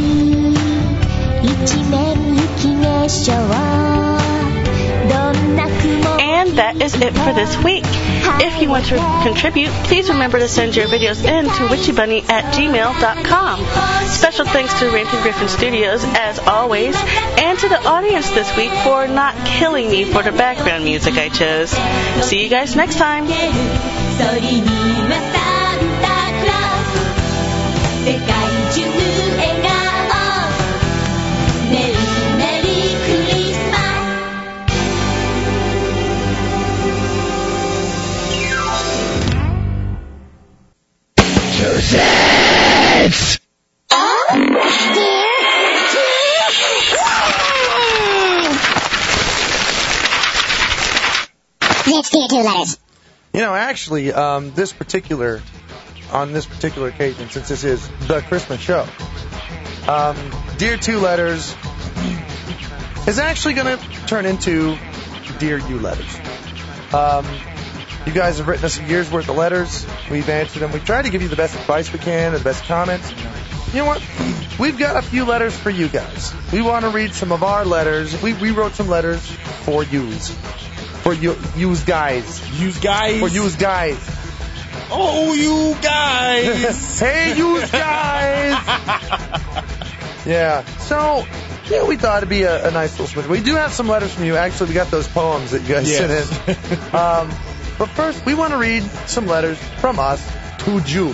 And that is it for this week. If you want to contribute, please remember to send your videos in to witchybunny@gmail.com. Special thanks to Ranting Griffin Studios, as always, and to the audience this week for not killing me for the background music I chose. See you guys next time. 世界中笑顔メリーメリークリスマス Let's do 2 letters. You know, actually, on this particular occasion, since this is the Christmas show, Dear 2 Letters is actually going to turn into Dear You Letters. You guys have written us a year's worth of letters. We've answered them. We've tried to give you the best advice we can, the best comments. You know what? We've got a few letters for you guys. We want to read some of our letters. We wrote some letters for yous. For yous guys. Yous guys? For yous guys. Oh, you guys! Hey, you guys! Yeah. So, yeah, we thought it'd be a nice little switch. We do have some letters from you. Actually, we got those poems that you guys sent in. But first, we want to read some letters from us to you.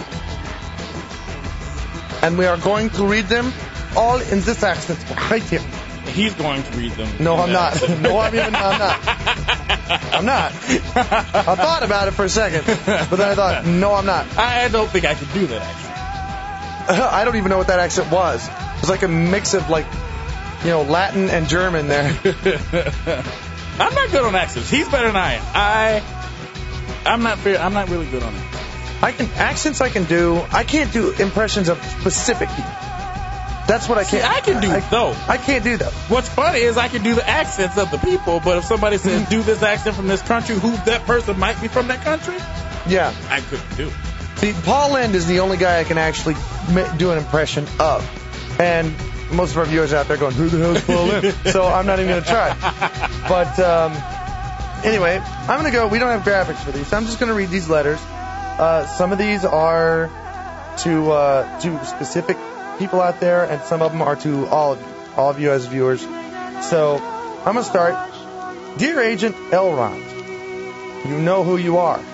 And we are going to read them all in this accent right here. He's going to read them. No, I'm not. No, I'm not. I'm not. I thought about it for a second, but then I thought, no, I'm not. I don't think I could do that accent. I don't even know what that accent was. It was like a mix of, like, you know, Latin and German there. I'm not good on accents. He's better than I am. I'm not really good on it. I can do. I can't do impressions of specific people. That's what I can't. See, I can do though. I can't do that. What's funny is I can do the accents of the people, but if somebody says do this accent from this country, who that person might be from that country, yeah, I couldn't do it. See, Paul Lynde is the only guy I can actually do an impression of, and most of our viewers out there going, who the hell is Paul Lynde? So I'm not even going to try. But anyway, I'm going to go. We don't have graphics for these, so I'm just going to read these letters. Some of these are to specific people out there, and some of them are to all of you as viewers. So I'm going to start. Dear Agent Elrond, you know who you are.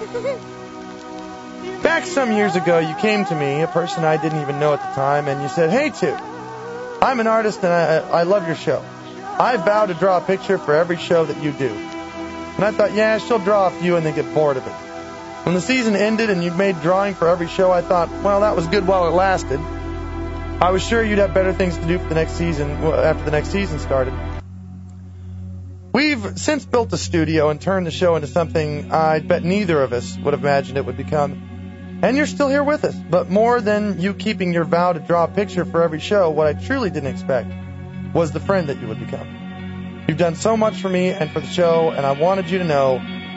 Back some years ago, you came to me, a person I didn't even know at the time, and you said, hey, Two, I'm an artist and I love your show. I vow to draw a picture for every show that you do. And I thought, yeah, she'll draw a few and then get bored of it. When the season ended and you made drawing for every show, I thought, well, that was good while it lasted. I was sure you'd have better things to do for the next season after the next season started. We've since built a studio and turned the show into something I bet neither of us would have imagined it would become. And you're still here with us. But more than you keeping your vow to draw a picture for every show, what I truly didn't expect was the friend that you would become. You've done so much for me and for the show, and I wanted you to know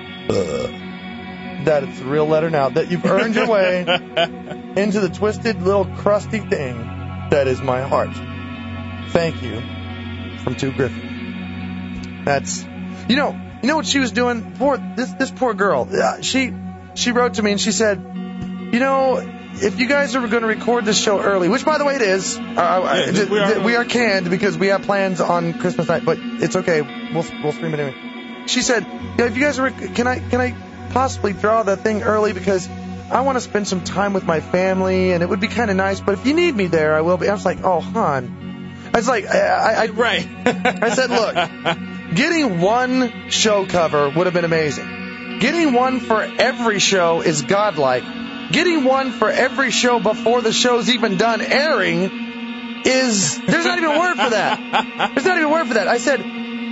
that it's a real letter now, that you've earned your way into the twisted little crusty thing that is my heart. Thank you, from 2 Griffin. That's, you know what she was doing? This poor girl. She wrote to me and she said, you know, if you guys are going to record this show early, which by the way it is, we are canned because we have plans on Christmas night, but it's okay. We'll stream it anyway. She said, yeah, if you guys are, can I possibly draw the thing early because I want to spend some time with my family and it would be kind of nice, but if you need me there, I will be. I was like, oh, hon. I was like, right. I said, look, getting one show cover would have been amazing. Getting one for every show is godlike. Getting one for every show before the show's even done airing is... There's not even a word for that. There's not even a word for that. I said,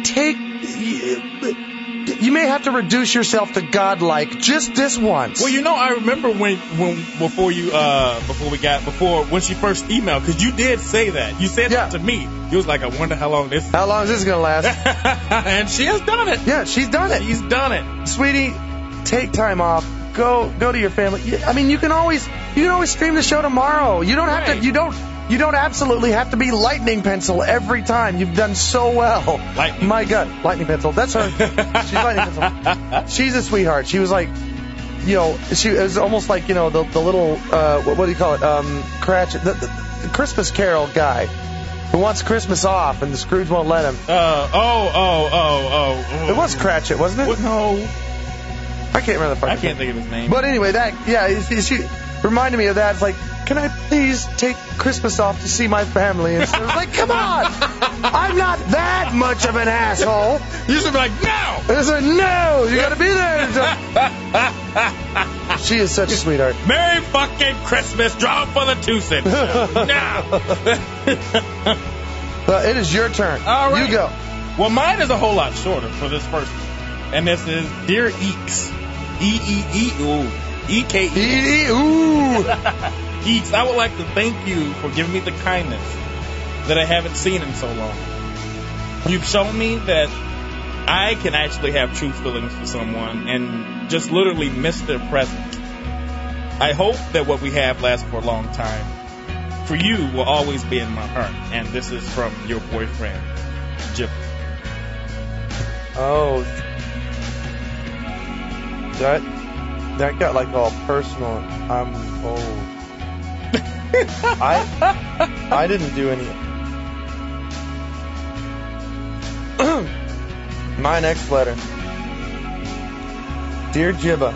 you may have to reduce yourself to godlike just this once. Well, you know, I remember when she first emailed, because you did say that. You said that to me. You was like, I wonder how long is this going to last? And she has done it. Yeah, she's done it. She's done it. Sweetie, take time off. Go to your family. I mean, you can always stream the show tomorrow. You don't have to. You don't absolutely have to be lightning pencil every time. You've done so well. Lightning. My God, lightning pencil. That's her. She's lightning pencil. She's a sweetheart. She was like, it was almost like, the little what do you call it? Cratchit, the Christmas Carol guy who wants Christmas off and the Scrooge won't let him. It was Cratchit, wasn't it? What? No. I can't remember the fucking I can't think of his name. But anyway, she reminded me of that. It's like, can I please take Christmas off to see my family? And so I was like, come on! I'm not that much of an asshole. You should be like, no! I said, no! You gotta be there. She is such a sweetheart. Merry fucking Christmas! Draw for the 2 cent show. Now! It is your turn. All right. You go. Well, mine is a whole lot shorter for this first one. And this is Dear Eeks. E-E-E-E-E-K-E. Ooh. Eeks, I would like to thank you for giving me the kindness that I haven't seen in so long. You've shown me that I can actually have true feelings for someone and just literally miss their presence. I hope that what we have lasts for a long time. For you will always be in my heart. And this is from your boyfriend, Jip. Oh, that got like all personal. I'm old. I didn't do any. My next letter. Dear Jibba,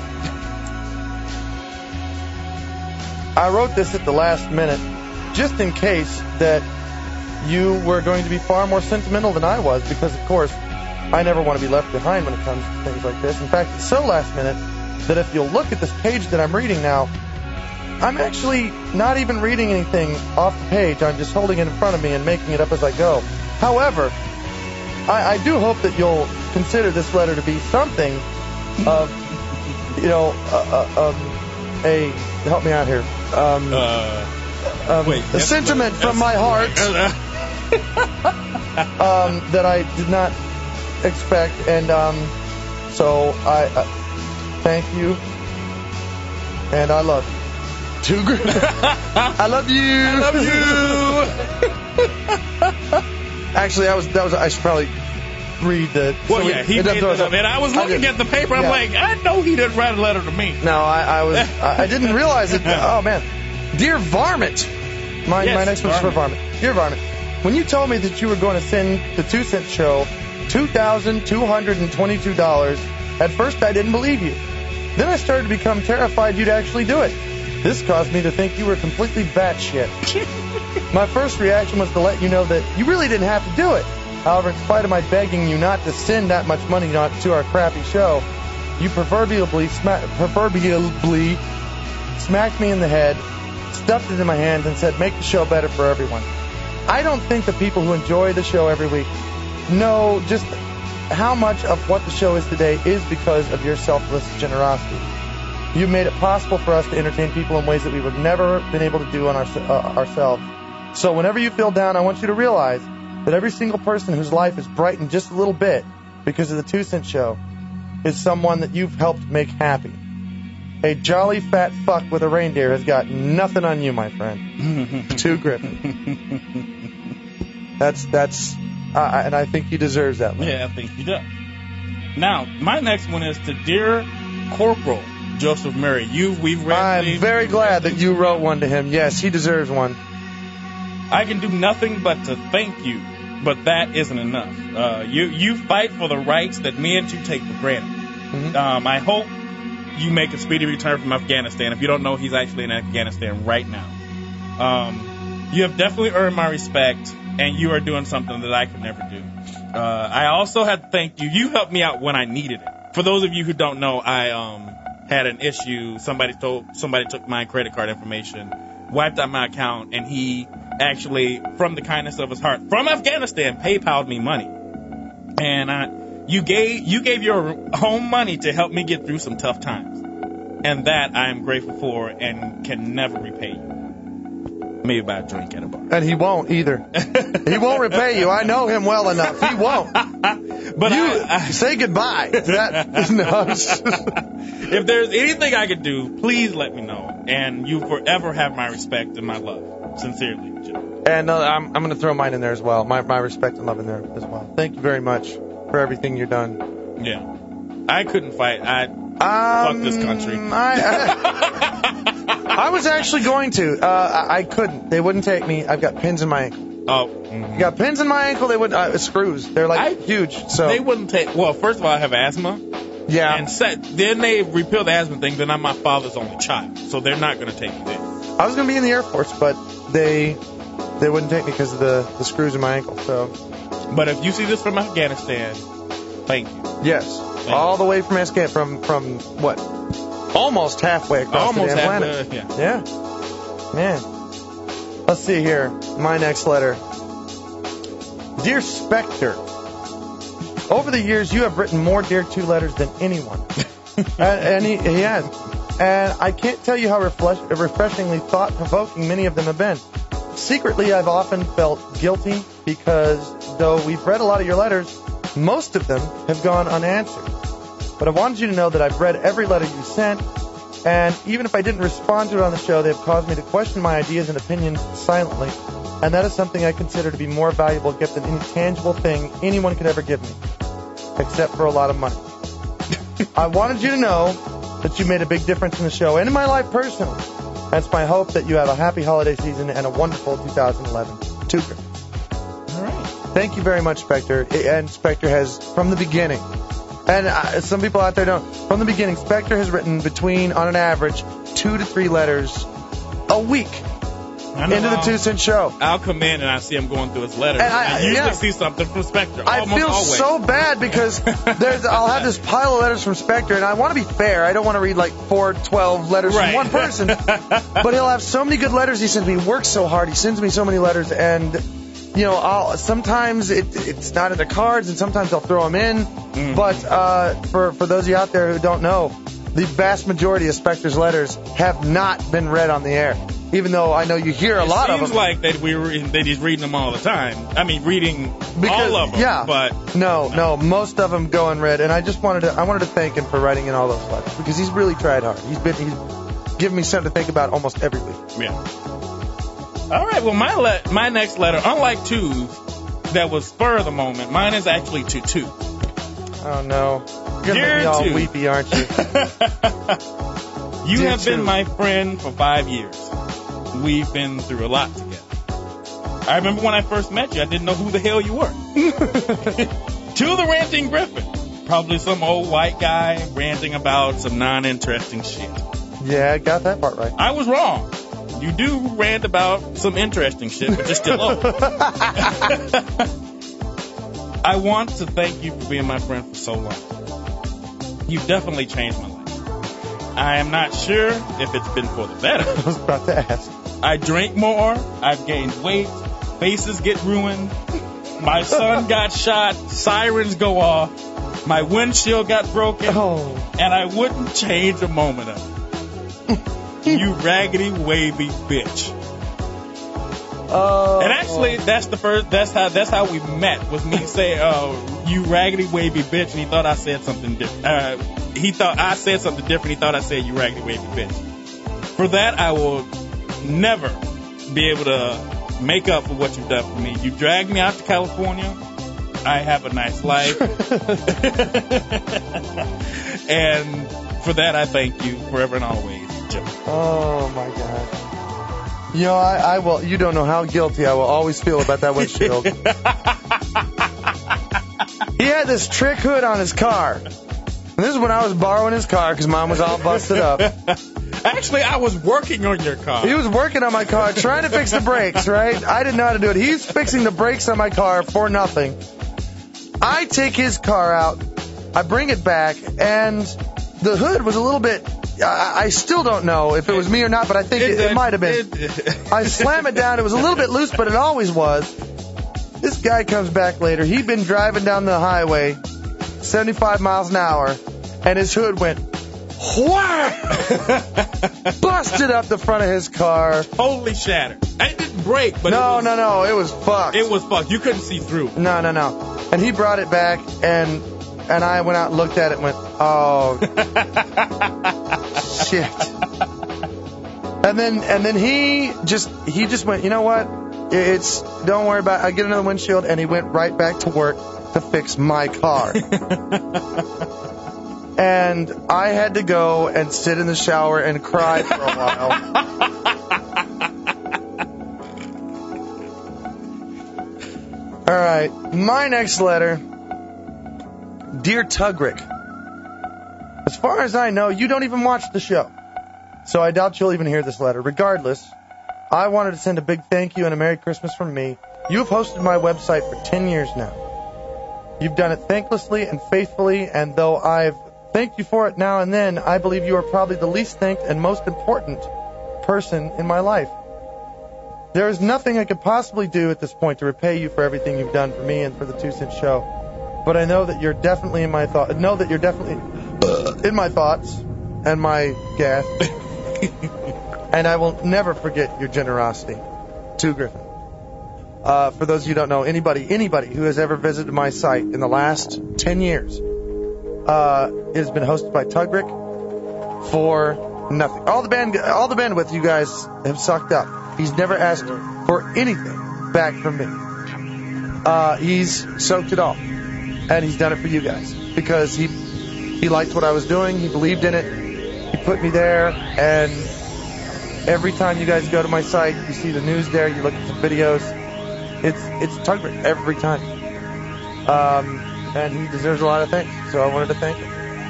I wrote this at the last minute just in case that you were going to be far more sentimental than I was, because of course I never want to be left behind when it comes to things like this. In fact, it's so last minute that if you'll look at this page that I'm reading now, I'm actually not even reading anything off the page. I'm just holding it in front of me and making it up as I go. However, I do hope that you'll consider this letter to be something of, help me out here. A sentiment from my heart that I did not expect, and so I thank you, and I love you. I love you. I love you. Actually, I should probably read the. Well, yeah, he made it up, and I was looking at the paper. I'm like, I know he didn't write a letter to me. No, I didn't realize it. Oh man, dear Varmint, my next one is for Varmint. Dear Varmint, when you told me that you were going to send the 2 Cent Show $2,222, at first I didn't believe you. Then I started to become terrified you'd actually do it. This caused me to think you were completely batshit. My first reaction was to let you know that you really didn't have to do it. However, in spite of my begging you not to send that much money to our crappy show, you proverbially smacked me in the head, stuffed it in my hands, and said, make the show better for everyone. I don't think the people who enjoy the show every week know just how much of what the show is today is because of your selfless generosity. You've made it possible for us to entertain people in ways that we would never been able to do on ourselves. So whenever you feel down, I want you to realize that every single person whose life is brightened just a little bit because of the 2 Cent Show is someone that you've helped make happy. A jolly fat fuck with a reindeer has got nothing on you, my friend. To Griffin. And I think he deserves that. Yeah, I think he does. Now, my next one is to Dear Corporal Joseph Murray. We've read. I'm very glad that you wrote one to him. Yes, he deserves one. I can do nothing but to thank you, but that isn't enough. You fight for the rights that me and you take for granted. Mm-hmm. I hope you make a speedy return from Afghanistan. If you don't know, he's actually in Afghanistan right now. You have definitely earned my respect, and you are doing something that I could never do. I also had to thank you. You helped me out when I needed it. For those of you who don't know, I had an issue. Somebody took my credit card information, wiped out my account, and he actually, from the kindness of his heart, from Afghanistan, PayPal'd me money. And you gave your own money to help me get through some tough times. And that I am grateful for and can never repay you. Maybe buy a drink at a bar. And he won't either. He won't repay you. I know him well enough. He won't. But say goodbye. If there's anything I could do, please let me know. And you forever have my respect and my love. Sincerely, Jim. And I'm going to throw mine in there as well. My respect and love in there as well. Thank you very much for everything you've done. Yeah. I couldn't fight. Fuck this country. I was actually going to. I couldn't. They wouldn't take me. I've got pins in my ankle. Oh. Mm-hmm. Got pins in my ankle. They wouldn't. Screws. They're huge. So they wouldn't take. Well, first of all, I have asthma. Yeah. And then they repealed the asthma thing. Then I'm my father's only child, so they're not going to take me there. I was going to be in the Air Force, but they wouldn't take me because of the screws in my ankle. So. But if you see this from Afghanistan, thank you. Yes. All the way from Afghanistan, from what? Almost halfway across the planet. Yeah. Man. Let's see here. My next letter. Dear Spectre, over the years you have written more Dear 2 letters than anyone. and he has. And I can't tell you how refreshingly thought-provoking many of them have been. Secretly, I've often felt guilty because though we've read a lot of your letters, most of them have gone unanswered. But I wanted you to know that I've read every letter you sent, and even if I didn't respond to it on the show, they've caused me to question my ideas and opinions silently, and that is something I consider to be more valuable gift than any tangible thing anyone could ever give me, except for a lot of money. I wanted you to know that you made a big difference in the show and in my life personally. That's my hope, that you have a happy holiday season and a wonderful 2011. Tucker. All right. Thank you very much, Spectre. And Spectre has, from the beginning, and some people out there don't, from the beginning, Spectre has written between, on an average, 2 to 3 letters a week into the 2 Cent Show. I'll come in and I see him going through his letters. And I usually see something from Spectre. I feel so bad because I'll have this pile of letters from Spectre, and I want to be fair. I don't want to read like 12 letters from one person. But he'll have so many good letters he sends me. He works so hard. He sends me so many letters, and sometimes it's not in the cards, and sometimes I'll throw them in. Mm-hmm. But for those of you out there who don't know, the vast majority of Spectre's letters have not been read on the air. Even though I know you hear a lot of them. It seems like that he's reading them all the time. I mean, reading all of them. Yeah. But no, most of them go unread. And I wanted to thank him for writing in all those letters because he's really tried hard. He's given me something to think about almost every week. Yeah. All right. Well, my next letter, unlike Tu's, that was spur of the moment. Mine is actually to 2. Oh no, you're gonna make me all weepy, aren't you? You have been my friend for 5 years. We've been through a lot together. I remember when I first met you, I didn't know who the hell you were. To the Ranting Griffin. Probably some old white guy ranting about some non-interesting shit. Yeah, I got that part right. I was wrong. You do rant about some interesting shit, but you're still old. I want to thank you for being my friend for so long. you've definitely changed my life. I am not sure if it's been for the better. I was about to ask. I drink more. I've gained weight. Faces get ruined. My son got shot. Sirens go off. My windshield got broken. Oh. And I wouldn't change a moment of it. You raggedy, wavy bitch. And actually, that's how we met. Was me say, you raggedy, wavy bitch, and he thought I said something different. He thought I said something different. He thought I said you raggedy, wavy bitch. For that, I will never be able to make up for what you've done for me. You dragged me out to California. I have a nice life. And for that, I thank you forever and always, Jim. Oh, my God. You know, I will. You don't know how guilty I will always feel about that windshield. He had this trick hood on his car. And this is when I was borrowing his car because mine was all busted up. Actually, I was working on your car. He was working on my car, trying to fix the brakes, right? I didn't know how to do it. He's fixing the brakes on my car for nothing. I take his car out, I bring it back, and the hood was a little bit... I still don't know if it was me or not, but I think it might have been. I slam it down. It was a little bit loose, but it always was. This guy comes back later. He'd been driving down the highway 75 miles an hour, and his hood went whack! Busted up the front of his car. Totally shattered. It didn't break, but No. It was fucked. It was fucked. You couldn't see through. No. And he brought it back, and I went out and looked at it and went, oh, shit. And then he just went, you know what? Don't worry about it. I get another windshield, and he went right back to work to fix my car. And I had to go and sit in the shower and cry for a while. All right, my next letter. Dear Tugrick, as far as I know, you don't even watch the show, so I doubt you'll even hear this letter. Regardless, I wanted to send a big thank you and a Merry Christmas from me. You've hosted my website for 10 years now. You've done it thanklessly and faithfully, and though I've thanked you for it now and then, I believe you are probably the least thanked and most important person in my life. There is nothing I could possibly do at this point to repay you for everything you've done for me and for the 2 Cent Show. But I know that you're definitely in my thoughts. Know that you're definitely in my thoughts and my gas. And I will never forget your generosity. To Griffin. For those of you who don't know, anybody who has ever visited my site in the last 10 years, it has been hosted by Tugrick for nothing. All the bandwidth you guys have sucked up. He's never asked for anything back from me. He's soaked it all. And he's done it for you guys because he liked what I was doing. He believed in it. He put me there. And every time you guys go to my site, you see the news there. You look at the videos. It's Tugrick every time. And he deserves a lot of thanks. So I wanted to thank him.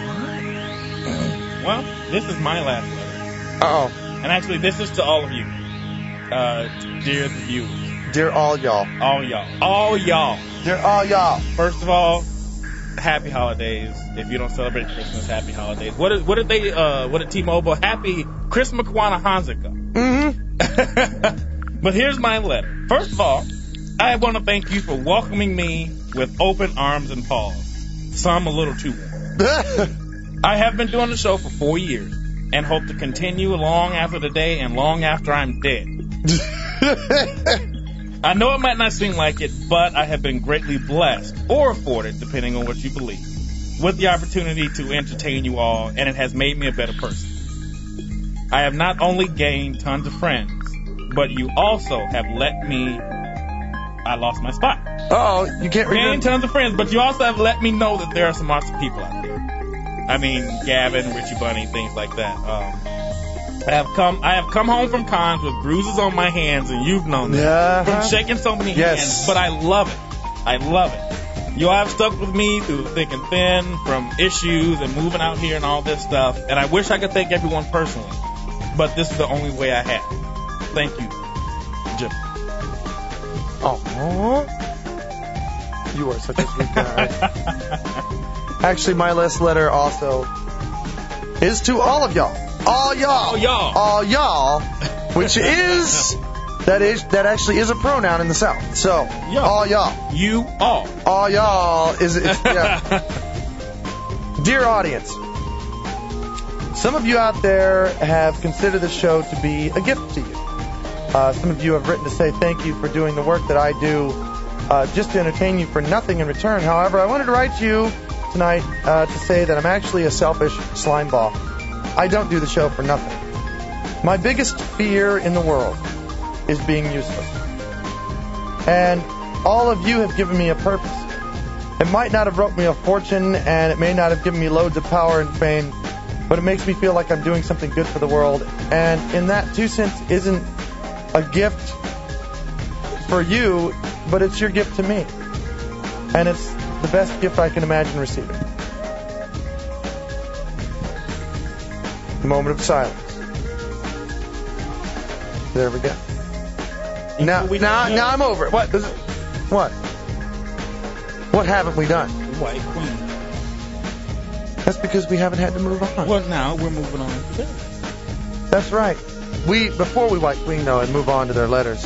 Well, this is my last letter. Uh-oh. And actually, this is to all of you, dear the viewers. Dear all y'all. All y'all. All y'all. Dear all y'all. First of all, happy holidays. If you don't celebrate Christmas, happy holidays. What did T-Mobile? Happy Christmas Kwana Hanukkah. Mm-hmm. But here's my letter. First of all, I want to thank you for welcoming me with open arms and paws. Some a little too warm. I have been doing the show for 4 years and hope to continue long after the day and long after I'm dead. I know it might not seem like it, but I have been greatly blessed, or afforded, depending on what you believe, with the opportunity to entertain you all, and it has made me a better person. I have not only gained tons of friends, but you also have let me... I lost my spot. Uh-oh, you can't read gained tons of friends, but you also have let me know that there are some awesome people out there. I mean, Gavin, Richie Bunny, things like that. I have come home from cons with bruises on my hands, and you've known that. From shaking so many hands, but I love it. I love it. You all have stuck with me through thick and thin, from issues and moving out here and all this stuff, and I wish I could thank everyone personally, but this is the only way I have. Thank you, Jim. Oh, you are such a sweet guy. Actually, my last letter also is to all of y'all. All y'all. All y'all. All y'all. Which is that actually is a pronoun in the South. So, all y'all. You all. All y'all yeah. Dear audience, some of you out there have considered the show to be a gift to you. Some of you have written to say thank you for doing the work that I do just to entertain you for nothing in return. However, I wanted to write to you tonight to say that I'm actually a selfish slime ball. I don't do the show for nothing. My biggest fear in the world is being useless. And all of you have given me a purpose. It might not have brought me a fortune, and it may not have given me loads of power and fame, but it makes me feel like I'm doing something good for the world. And in that, 2 cents isn't a gift for you, but it's your gift to me. And it's the best gift I can imagine receiving. Moment of silence. There we go. Now I'm over it. What haven't we done? White Queen. That's because we haven't had to move on. Well, now we're moving on today. That's right. Before we White Queen though and move on to their letters,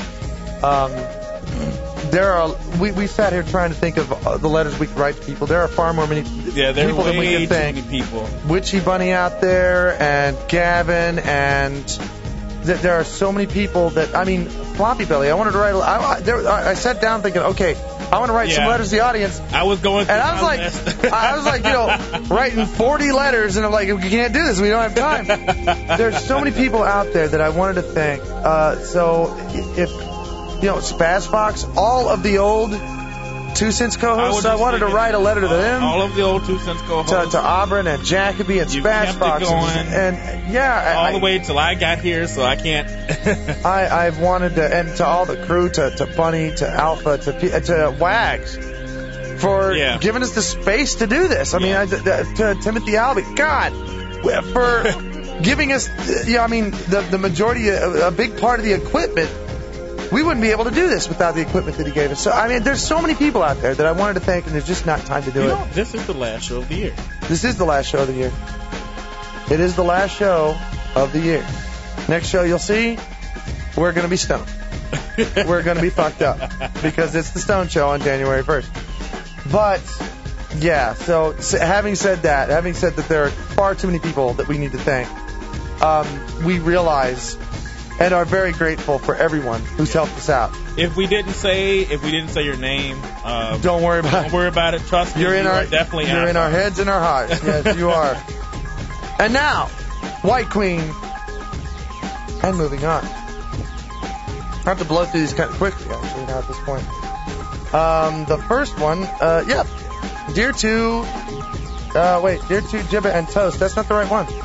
we sat here trying to think of the letters we could write to people. There are far more many people than we can thank. Many people. Witchy Bunny out there, and Gavin, and there are so many people that, I mean, Floppy Belly. I wanted to write. I sat down thinking, okay, I want to write some letters to the audience. I was going through I was like, writing 40 letters, and I'm like, we can't do this. We don't have time. There's so many people out there that I wanted to thank. So if Spaz Fox, all of the old 2 Cents co-hosts, I wanted to write a letter to them. All of the old 2 Cents co-hosts. To Auburn and Jacoby and Spaz Fox. All the way till I got here, so I can't. I've wanted to, and to all the crew, to Bunny, to Alpha, to Wags, for giving us the space to do this. I mean, to Timothy Albee, God, for giving us, the majority, a big part of the equipment. We wouldn't be able to do this without the equipment that he gave us. So, I mean, there's so many people out there that I wanted to thank, and there's just not time to do it. This is the last show of the year. This is the last show of the year. It is the last show of the year. Next show you'll see, we're going to be stoned. We're going to be fucked up because it's the Stone Show on January 1st. But, so having said that there are far too many people that we need to thank, we realize and are very grateful for everyone who's helped us out. If we didn't say your name, don't worry about it. Trust me, you're in our heads and our hearts. Yes, you are. And now, White Queen, and moving on. I have to blow through these kind of quickly, actually, now at this point. The first one, Dear to Jibba and Toast. That's not the right one.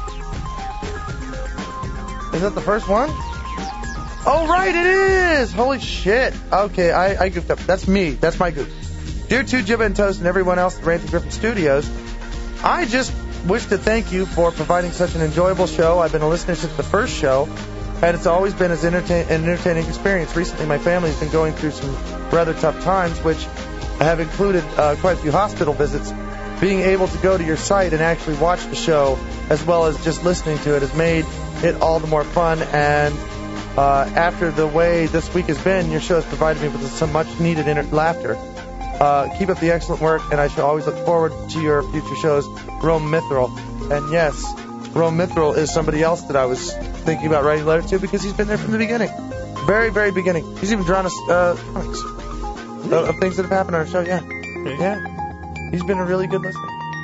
Is that the first one? Oh, right, it is! Holy shit. Okay, I goofed up. That's me. That's my goof. Dear to Jibba and Toast and everyone else at Ranty Griffin Studios, I just wish to thank you for providing such an enjoyable show. I've been a listener since the first show, and it's always been an entertaining experience. Recently, my family has been going through some rather tough times, which have included quite a few hospital visits. Being able to go to your site and actually watch the show, as well as just listening to it, has made it all the more fun. And after the way this week has been, your show has provided me with some much-needed laughter. Keep up the excellent work, and I shall always look forward to your future shows. Rome Mithril. And yes, Rome Mithril is somebody else that I was thinking about writing a letter to because he's been there from the beginning. Very, very beginning. He's even drawn us comics of things that have happened on our show, yeah. Okay. Yeah. He's been a really good listener.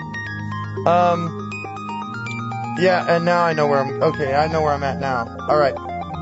And now I know where I'm at now. All right.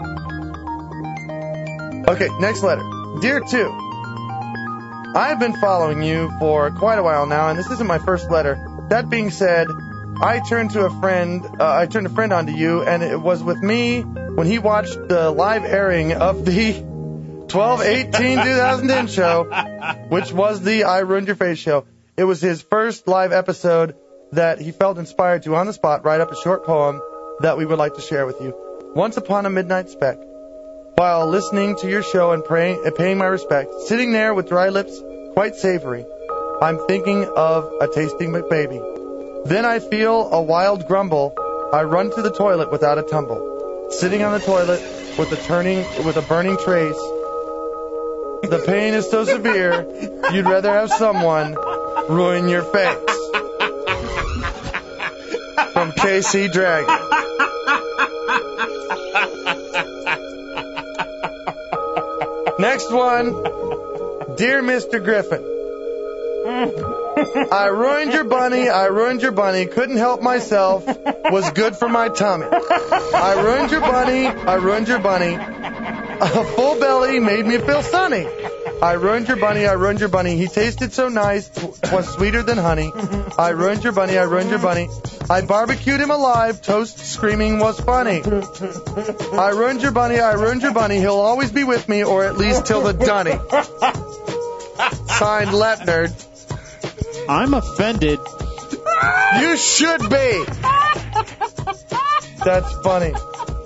Okay, next letter. Dear 2, I have been following you for quite a while now, and this isn't my first letter. That being said, I turned a friend onto you, and it was with me when he watched the live airing of the 12/18/2010 show, which was the I Ruined Your Face show. It was his first live episode that he felt inspired to, on the spot, write up a short poem that we would like to share with you. Once upon a midnight speck, while listening to your show and paying my respects, sitting there with dry lips, quite savory, I'm thinking of a tasting McBaby. Then I feel a wild grumble. I run to the toilet without a tumble. Sitting on the toilet with a burning trace. The pain is so severe, you'd rather have someone ruin your face. From KC Dragon. Next one. Dear Mr. Griffin. I ruined your bunny, couldn't help myself, was good for my tummy. I ruined your bunny, a full belly made me feel sunny. I ruined your bunny, he tasted so nice, was sweeter than honey. I ruined your bunny, I barbecued him alive, toast screaming was funny. I ruined your bunny, he'll always be with me, or at least till the dunny. Signed, Lepnerd. I'm offended. You should be. That's funny.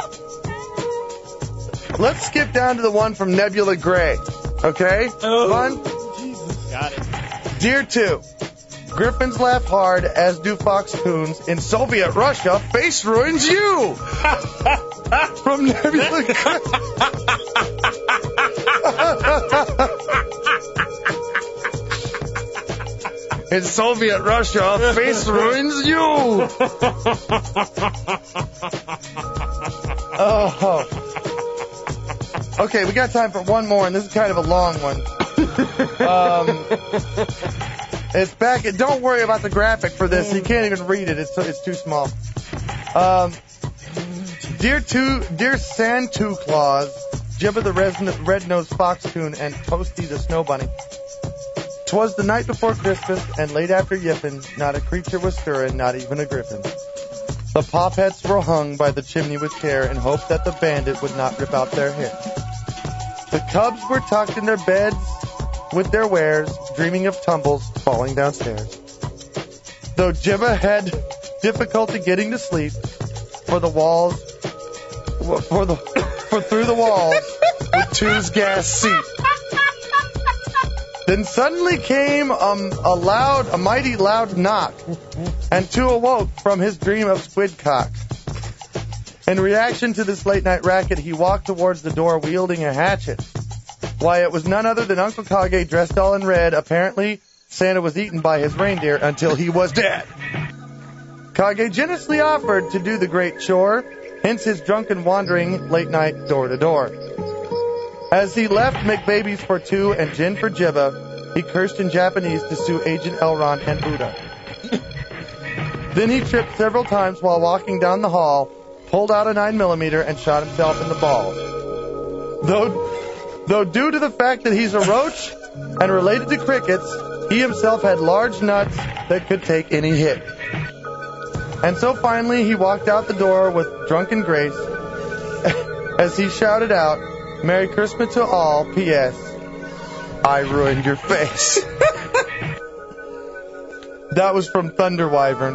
Let's skip down to the one from Nebula Gray. Okay? Fun? Jesus. Got it. Dear 2. Griffins laugh hard, as do fox coons. In Soviet Russia, face ruins you. From Nebula Gray. In Soviet Russia, face ruins you. Oh. Okay, we got time for one more, and this is kind of a long one. It's back. Don't worry about the graphic for this. You can't even read it. It's too small. Dear Santa Claus, Jibba the red-nosed fox coon, and Toasty the snow bunny. 'Twas the night before Christmas, and late after yippin', not a creature was stirring, not even a griffin. The poppets were hung by the chimney with care, in hope that the bandit would not rip out their hair. The cubs were tucked in their beds with their wares, dreaming of tumbles falling downstairs. Though Jibba had difficulty getting to sleep, for through the walls with Two's gas seat. Then suddenly came a mighty loud knock, and Two awoke from his dream of squidcock. In reaction to this late-night racket, he walked towards the door wielding a hatchet. Why, it was none other than Uncle Kage dressed all in red. Apparently, Santa was eaten by his reindeer until he was dead. Kage generously offered to do the great chore, hence his drunken wandering late night door to door. As he left McBabies for Two and gin for Jibba, he cursed in Japanese to sue Agent Elron and Buddha. Then he tripped several times while walking down the hall, pulled out a 9mm and shot himself in the balls. Though due to the fact that he's a roach and related to crickets, he himself had large nuts that could take any hit. And so finally he walked out the door with drunken grace as he shouted out, Merry Christmas to all, P.S. I ruined your face. That was from Thunder Wyvern.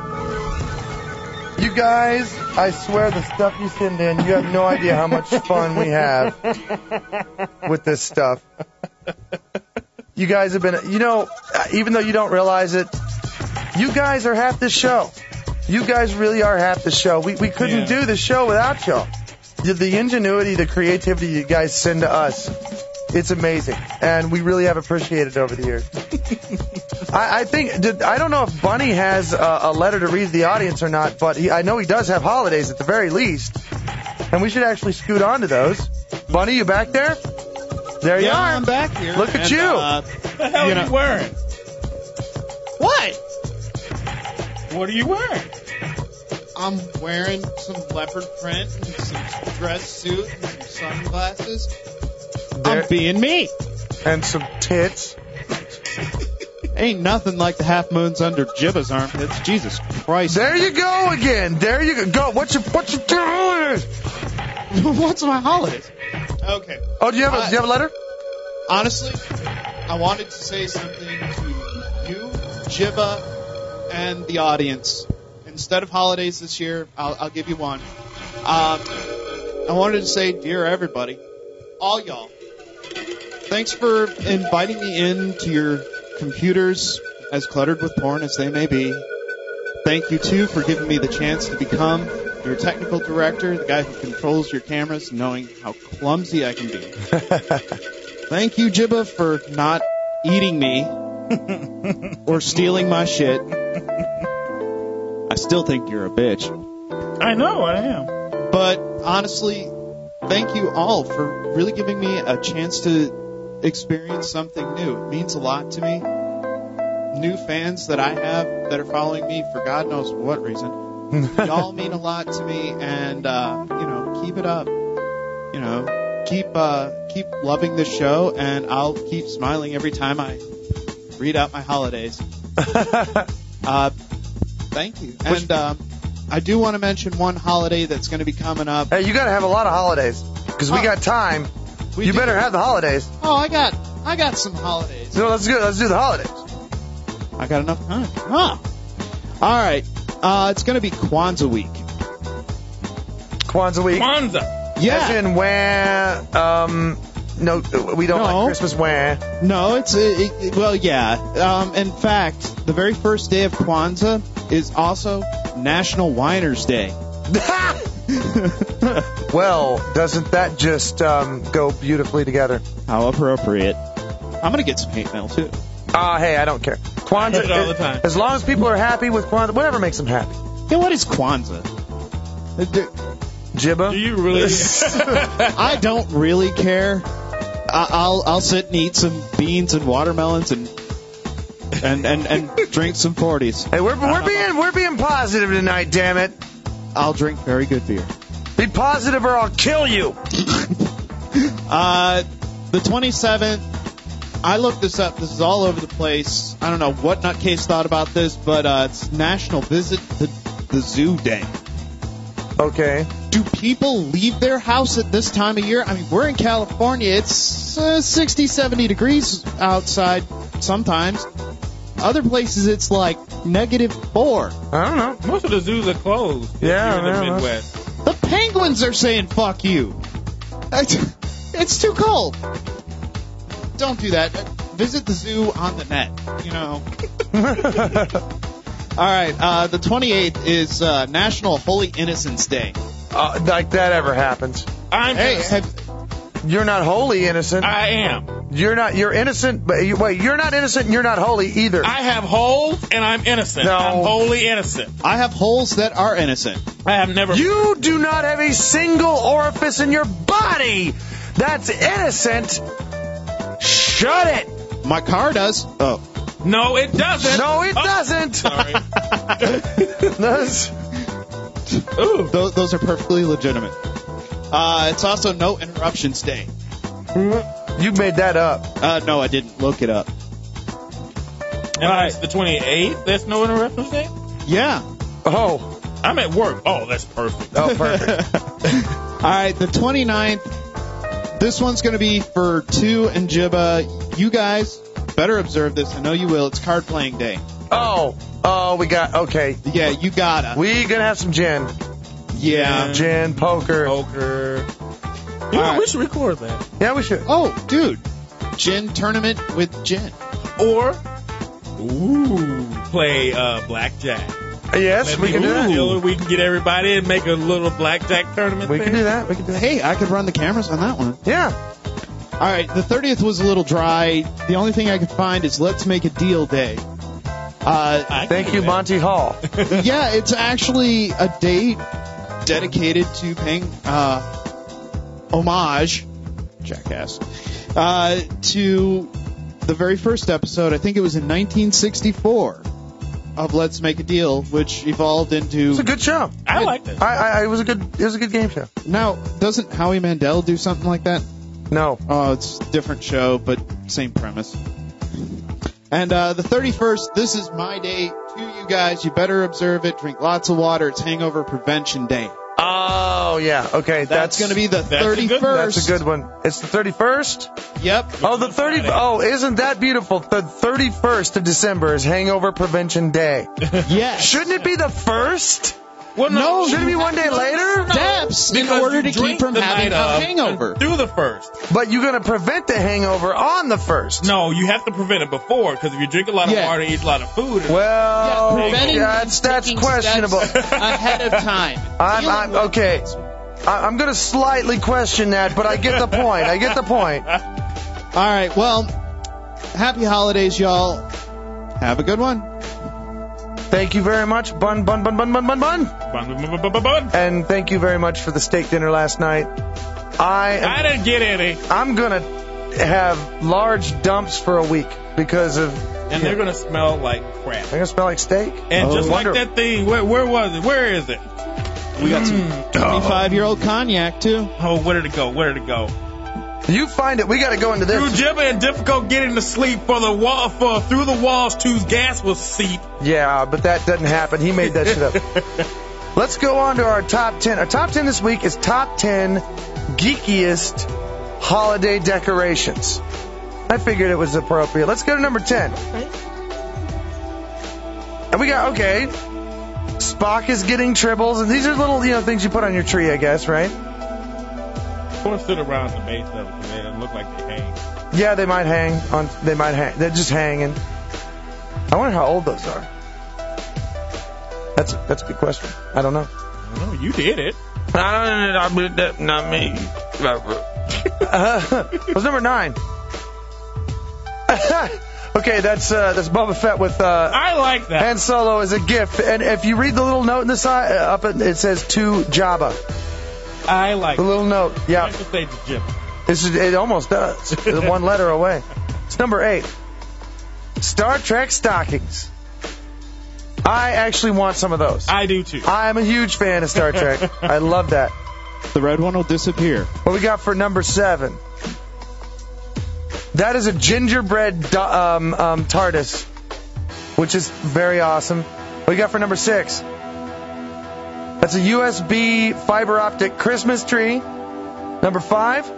You guys, I swear the stuff you send in, you have no idea how much fun we have with this stuff. You guys have been, even though you don't realize it, you guys are half the show. You guys really are half the show. We couldn't do the show without y'all. The ingenuity, the creativity you guys send to us, it's amazing. And we really have appreciated it over the years. I don't know if Bunny has a letter to read to the audience or not, but I know he does have holidays at the very least. And we should actually scoot on to those. Bunny, you back there? There you are. I'm back here. Look at you. What the hell are you wearing? What? What are you wearing? I'm wearing some leopard print and some dress suit and some sunglasses. I'm being me. And some tits. Ain't nothing like the half moons under Jibba's armpits. Jesus Christ. There you go again. There you go. What's your holidays? What's my holidays? Okay. Oh, do you have a letter? Honestly, I wanted to say something to you, Jibba, and the audience. Instead of holidays this year, I'll give you one. I wanted to say, dear everybody, all y'all, thanks for inviting me into your computers, as cluttered with porn as they may be. thank you, too, for giving me the chance to become your technical director, the guy who controls your cameras, knowing how clumsy I can be. Thank you, Jibba, for not eating me or stealing my shit. I still think you're a bitch. I know, I am. But honestly, thank you all for really giving me a chance to experience something new. It means a lot to me. New fans that I have that are following me for God knows what reason. Y'all mean a lot to me, and keep it up. Keep loving the show, and I'll keep smiling every time I read out my holidays. Thank you. And I do want to mention one holiday that's going to be coming up. Hey, you got to have a lot of holidays because we got time. You better have the holidays. Oh, I got some holidays. No, let's do the holidays. I got enough time. Huh. All right. It's going to be Kwanzaa week. Kwanzaa week? Kwanzaa. Yeah. As in where, no, we don't like Christmas where. No, well, yeah. In fact, the very first day of Kwanzaa is also National Winers Day. Well, doesn't that just go beautifully together? How appropriate. I'm going to get some hate mail, too. Hey, I don't care. Kwanzaa, I do it all the time. As long as people are happy with Kwanzaa, whatever makes them happy. Yeah, what is Kwanzaa? Jibba? Do you really? I don't really care. I'll sit and eat some beans and watermelons and drink some 40s. Hey, we're being positive tonight, damn it. I'll drink very good beer. Be positive or I'll kill you. The 27th. I looked this up. This is all over the place. I don't know what nutcase thought about this, but it's National Visit the Zoo Day. Okay. Do people leave their house at this time of year? I mean, we're in California. It's 60, 70 degrees outside sometimes. Other places it's like -4. I don't know. Most of the zoos are closed. Yeah, in the Midwest. The penguins are saying fuck you. It's too cold. Don't do that. Visit the zoo on the net, All right, the 28th is National Holy Innocents Day. Like that ever happens. You're not wholly innocent. I am. You're innocent, but you're not innocent and you're not holy either. I have holes and I'm innocent. No. I'm wholly innocent. I have holes that are innocent. I have never. You do not have a single orifice in your body that's innocent. Shut it. My car does. Oh. No, it doesn't. No, it doesn't. Sorry. Ooh. Those are perfectly legitimate. It's also No Interruptions Day. You made that up. No, I didn't. Look it up. And the 28th, that's No Interruptions Day? Yeah. Oh. I'm at work. Oh, that's perfect. Oh, perfect. All right, the 29th. This one's going to be for Tu and Jibba. You guys better observe this. I know you will. It's card playing day. Oh, we got, okay. Yeah, you gotta. We gonna have some gin. Yeah. Gin, poker. We should record that. Yeah, we should. Oh, dude. Gin tournament with gin. Or, play blackjack. Yes, we can do that. We can get everybody and make a little blackjack tournament. We can do that. Hey, I could run the cameras on that one. Yeah. All right, the 30th was a little dry. The only thing I could find is Let's Make a Deal Day. Thank you, Monty Hall. Yeah, it's actually a date dedicated to paying homage, jackass, to the very first episode. I think it was in 1964 of Let's Make a Deal, which evolved into. It's a good show. I liked it. It was a good game show. Now, doesn't Howie Mandel do something like that? No. Oh, it's a different show, but same premise. And the 31st, this is my day to you guys. You better observe it. Drink lots of water. It's Hangover Prevention Day. Oh, yeah. Okay. That's going to be the 31st. That's a good one. It's the 31st? Yep. Oh, the 30th. Oh, isn't that beautiful? The 31st of December is Hangover Prevention Day. Yes. Shouldn't it be the 1st? Well, no. Should it be one day later? Steps in order to keep from having a hangover. Through the first. But you're going to prevent the hangover on the first. No, you have to prevent it before, because if you drink a lot of water and eat a lot of food... Well, that's questionable. Ahead of time. I'm okay. I'm going to slightly question that, but I get the point. All right, well, happy holidays, y'all. Have a good one. Thank you very much, Bun. Bun. And thank you very much for the steak dinner last night. I didn't get any. I'm going to have large dumps for a week because of... And they're going to smell like crap. They're going to smell like steak? And just like that thing, where was it? Where is it? We got some 25-year-old cognac, too. Oh, where did it go? You find it. We got to go into this. Through Jibba and difficult getting to sleep through the walls two's gas will seep. Yeah, but that doesn't happen. He made that shit up. Let's go on to our top 10. Our top 10 this week is top 10 geekiest holiday decorations. I figured it was appropriate. Let's go to number 10. And we got, Spock is getting tribbles, and these are little, things you put on your tree, I guess, right? Or sit around the base of it, because they look like they hang. Yeah, they might hang. They're just hanging. I wonder how old those are. That's a good question. I don't know. You did it. Not me. What's number 9? Okay, that's Boba Fett with I like that. Han Solo as a gift. And if you read the little note in the side, it says to Jabba. I like the little note. Yeah. I say to Jabba. It almost does. It's one letter away. It's number 8. Star Trek stockings. I actually want some of those. I do too. I'm a huge fan of Star Trek. I love that. The red one will disappear. What we got for number 7? That is a gingerbread TARDIS, which is very awesome. What we got for number 6? That's a USB fiber optic Christmas tree. Number 5.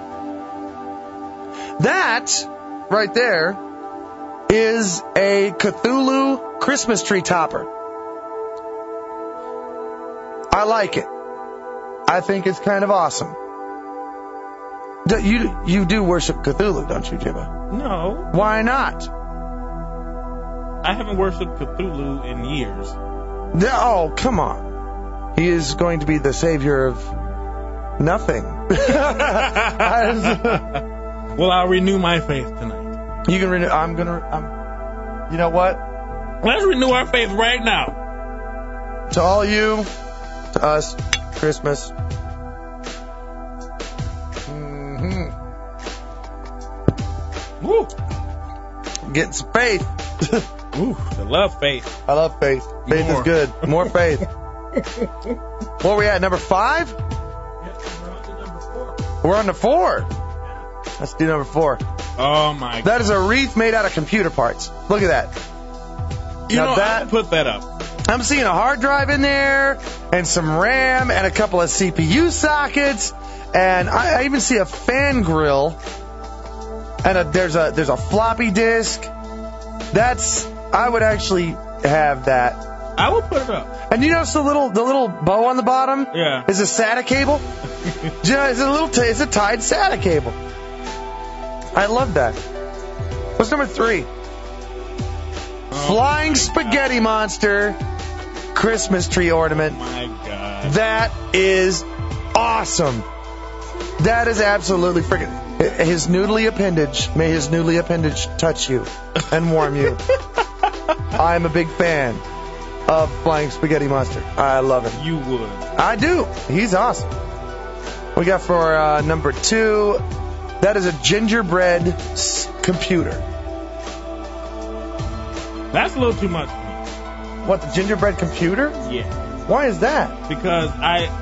That right there is a Cthulhu Christmas tree topper. I like it. I think it's kind of awesome. You do worship Cthulhu, don't you, Jibba? No. Why not? I haven't worshipped Cthulhu in years. Oh, come on. He is going to be the savior of nothing. Well, I'll renew my faith tonight. You can renew. You know what? Let's renew our faith right now. To all you, to us, Christmas. Woo. Getting some faith. Ooh, I love faith. I love faith. Faith is good. More faith. Where are we at? Number 5? We're on to 4. Let's do number 4. Oh my God. That is a wreath made out of computer parts. Look at that. I put that up. I'm seeing a hard drive in there, and some RAM, and a couple of CPU sockets, and I even see a fan grill, and there's a floppy disk. I would actually have that. I will put it up. And you notice the little bow on the bottom? Yeah. Is a SATA cable? It's a tied SATA cable. I love that. What's number 3? Flying Spaghetti Monster Christmas tree ornament. Oh my God. That is awesome. That is absolutely freaking... His noodly appendage, may his noodly appendage touch you and warm you. I am a big fan of Flying Spaghetti Monster. I love him. You would. I do. He's awesome. We got for number 2, that is a gingerbread computer. That's a little too much for me. What, the gingerbread computer? Yeah. Why is that? Because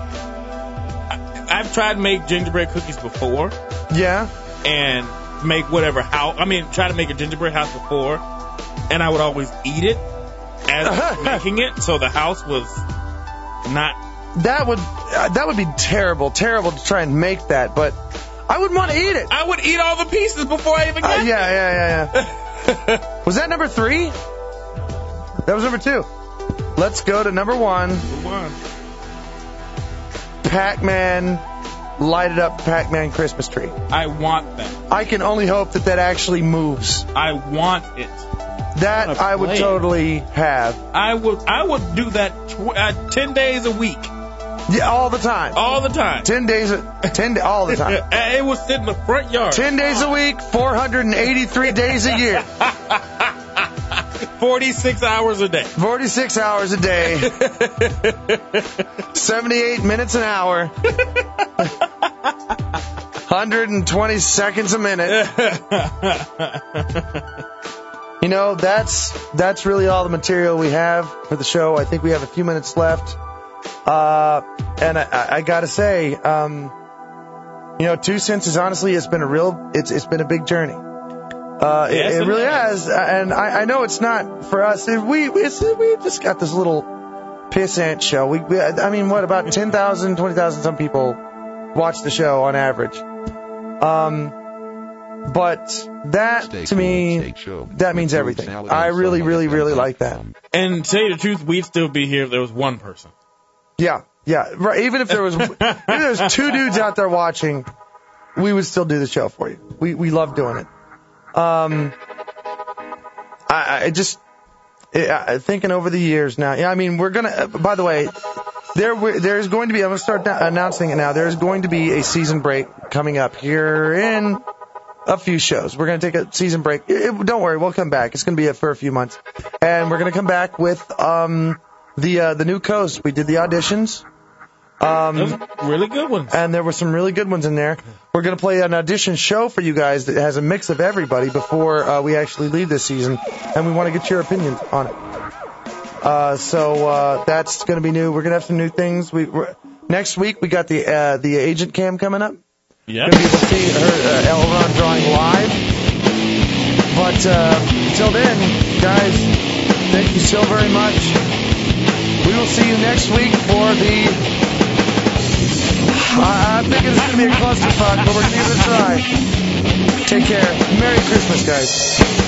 I've tried to make gingerbread cookies before. Yeah. And make try to make a gingerbread house before, and I would always eat it as I was making it, so the house was not... That would be terrible to try and make that, but I wouldn't want to eat it. I would eat all the pieces before I even got it. Yeah. Was that number 3? That was number 2. Let's go to number 1. Pac-Man, lighted up Pac-Man Christmas tree. I want that. I can only hope that actually moves. I want it. That I would totally have. I would do that 10 days a week. Yeah, all the time. All the time. 10 days, all the time. It would sit in the front yard. 10 days a week, 483 days a year. 46 hours a day. 46 hours a day. 78 minutes an hour. 120 seconds a minute. You know, that's really all the material we have for the show. I think we have a few minutes left. And I gotta say, you know, 2 cents is honestly, it's been a big journey. It really has. And I know it's not for us. We just got this little pissant show. I mean, what, about 10,000, 20,000 some people watch the show on average. But that, to me, that means everything. I really, really, really like that. And to tell you the truth, we'd still be here if there was one person. Yeah. Right. Even if there was 2 dudes out there watching, we would still do the show for you. We love doing it. Thinking over the years now. Yeah, I mean, we're gonna. By the way, there's going to be. I'm gonna start announcing it now. There's going to be a season break coming up here in a few shows. We're gonna take a season break. Don't worry, we'll come back. It's gonna be for a few months, and we're gonna come back with the new coast. We did the auditions. Those really good ones. And there were some really good ones in there. We're going to play an audition show for you guys that has a mix of everybody before we actually leave this season. And we want to get your opinions on it. So that's going to be new. We're going to have some new things. Next week, we got the agent cam coming up. Yeah. Going to be able to see her over on Drawing Live. But until then, guys, thank you so very much. We will see you next week for the... I'm thinking it's going to be a clusterfuck, but we're going to give it a try. Take care. Merry Christmas, guys.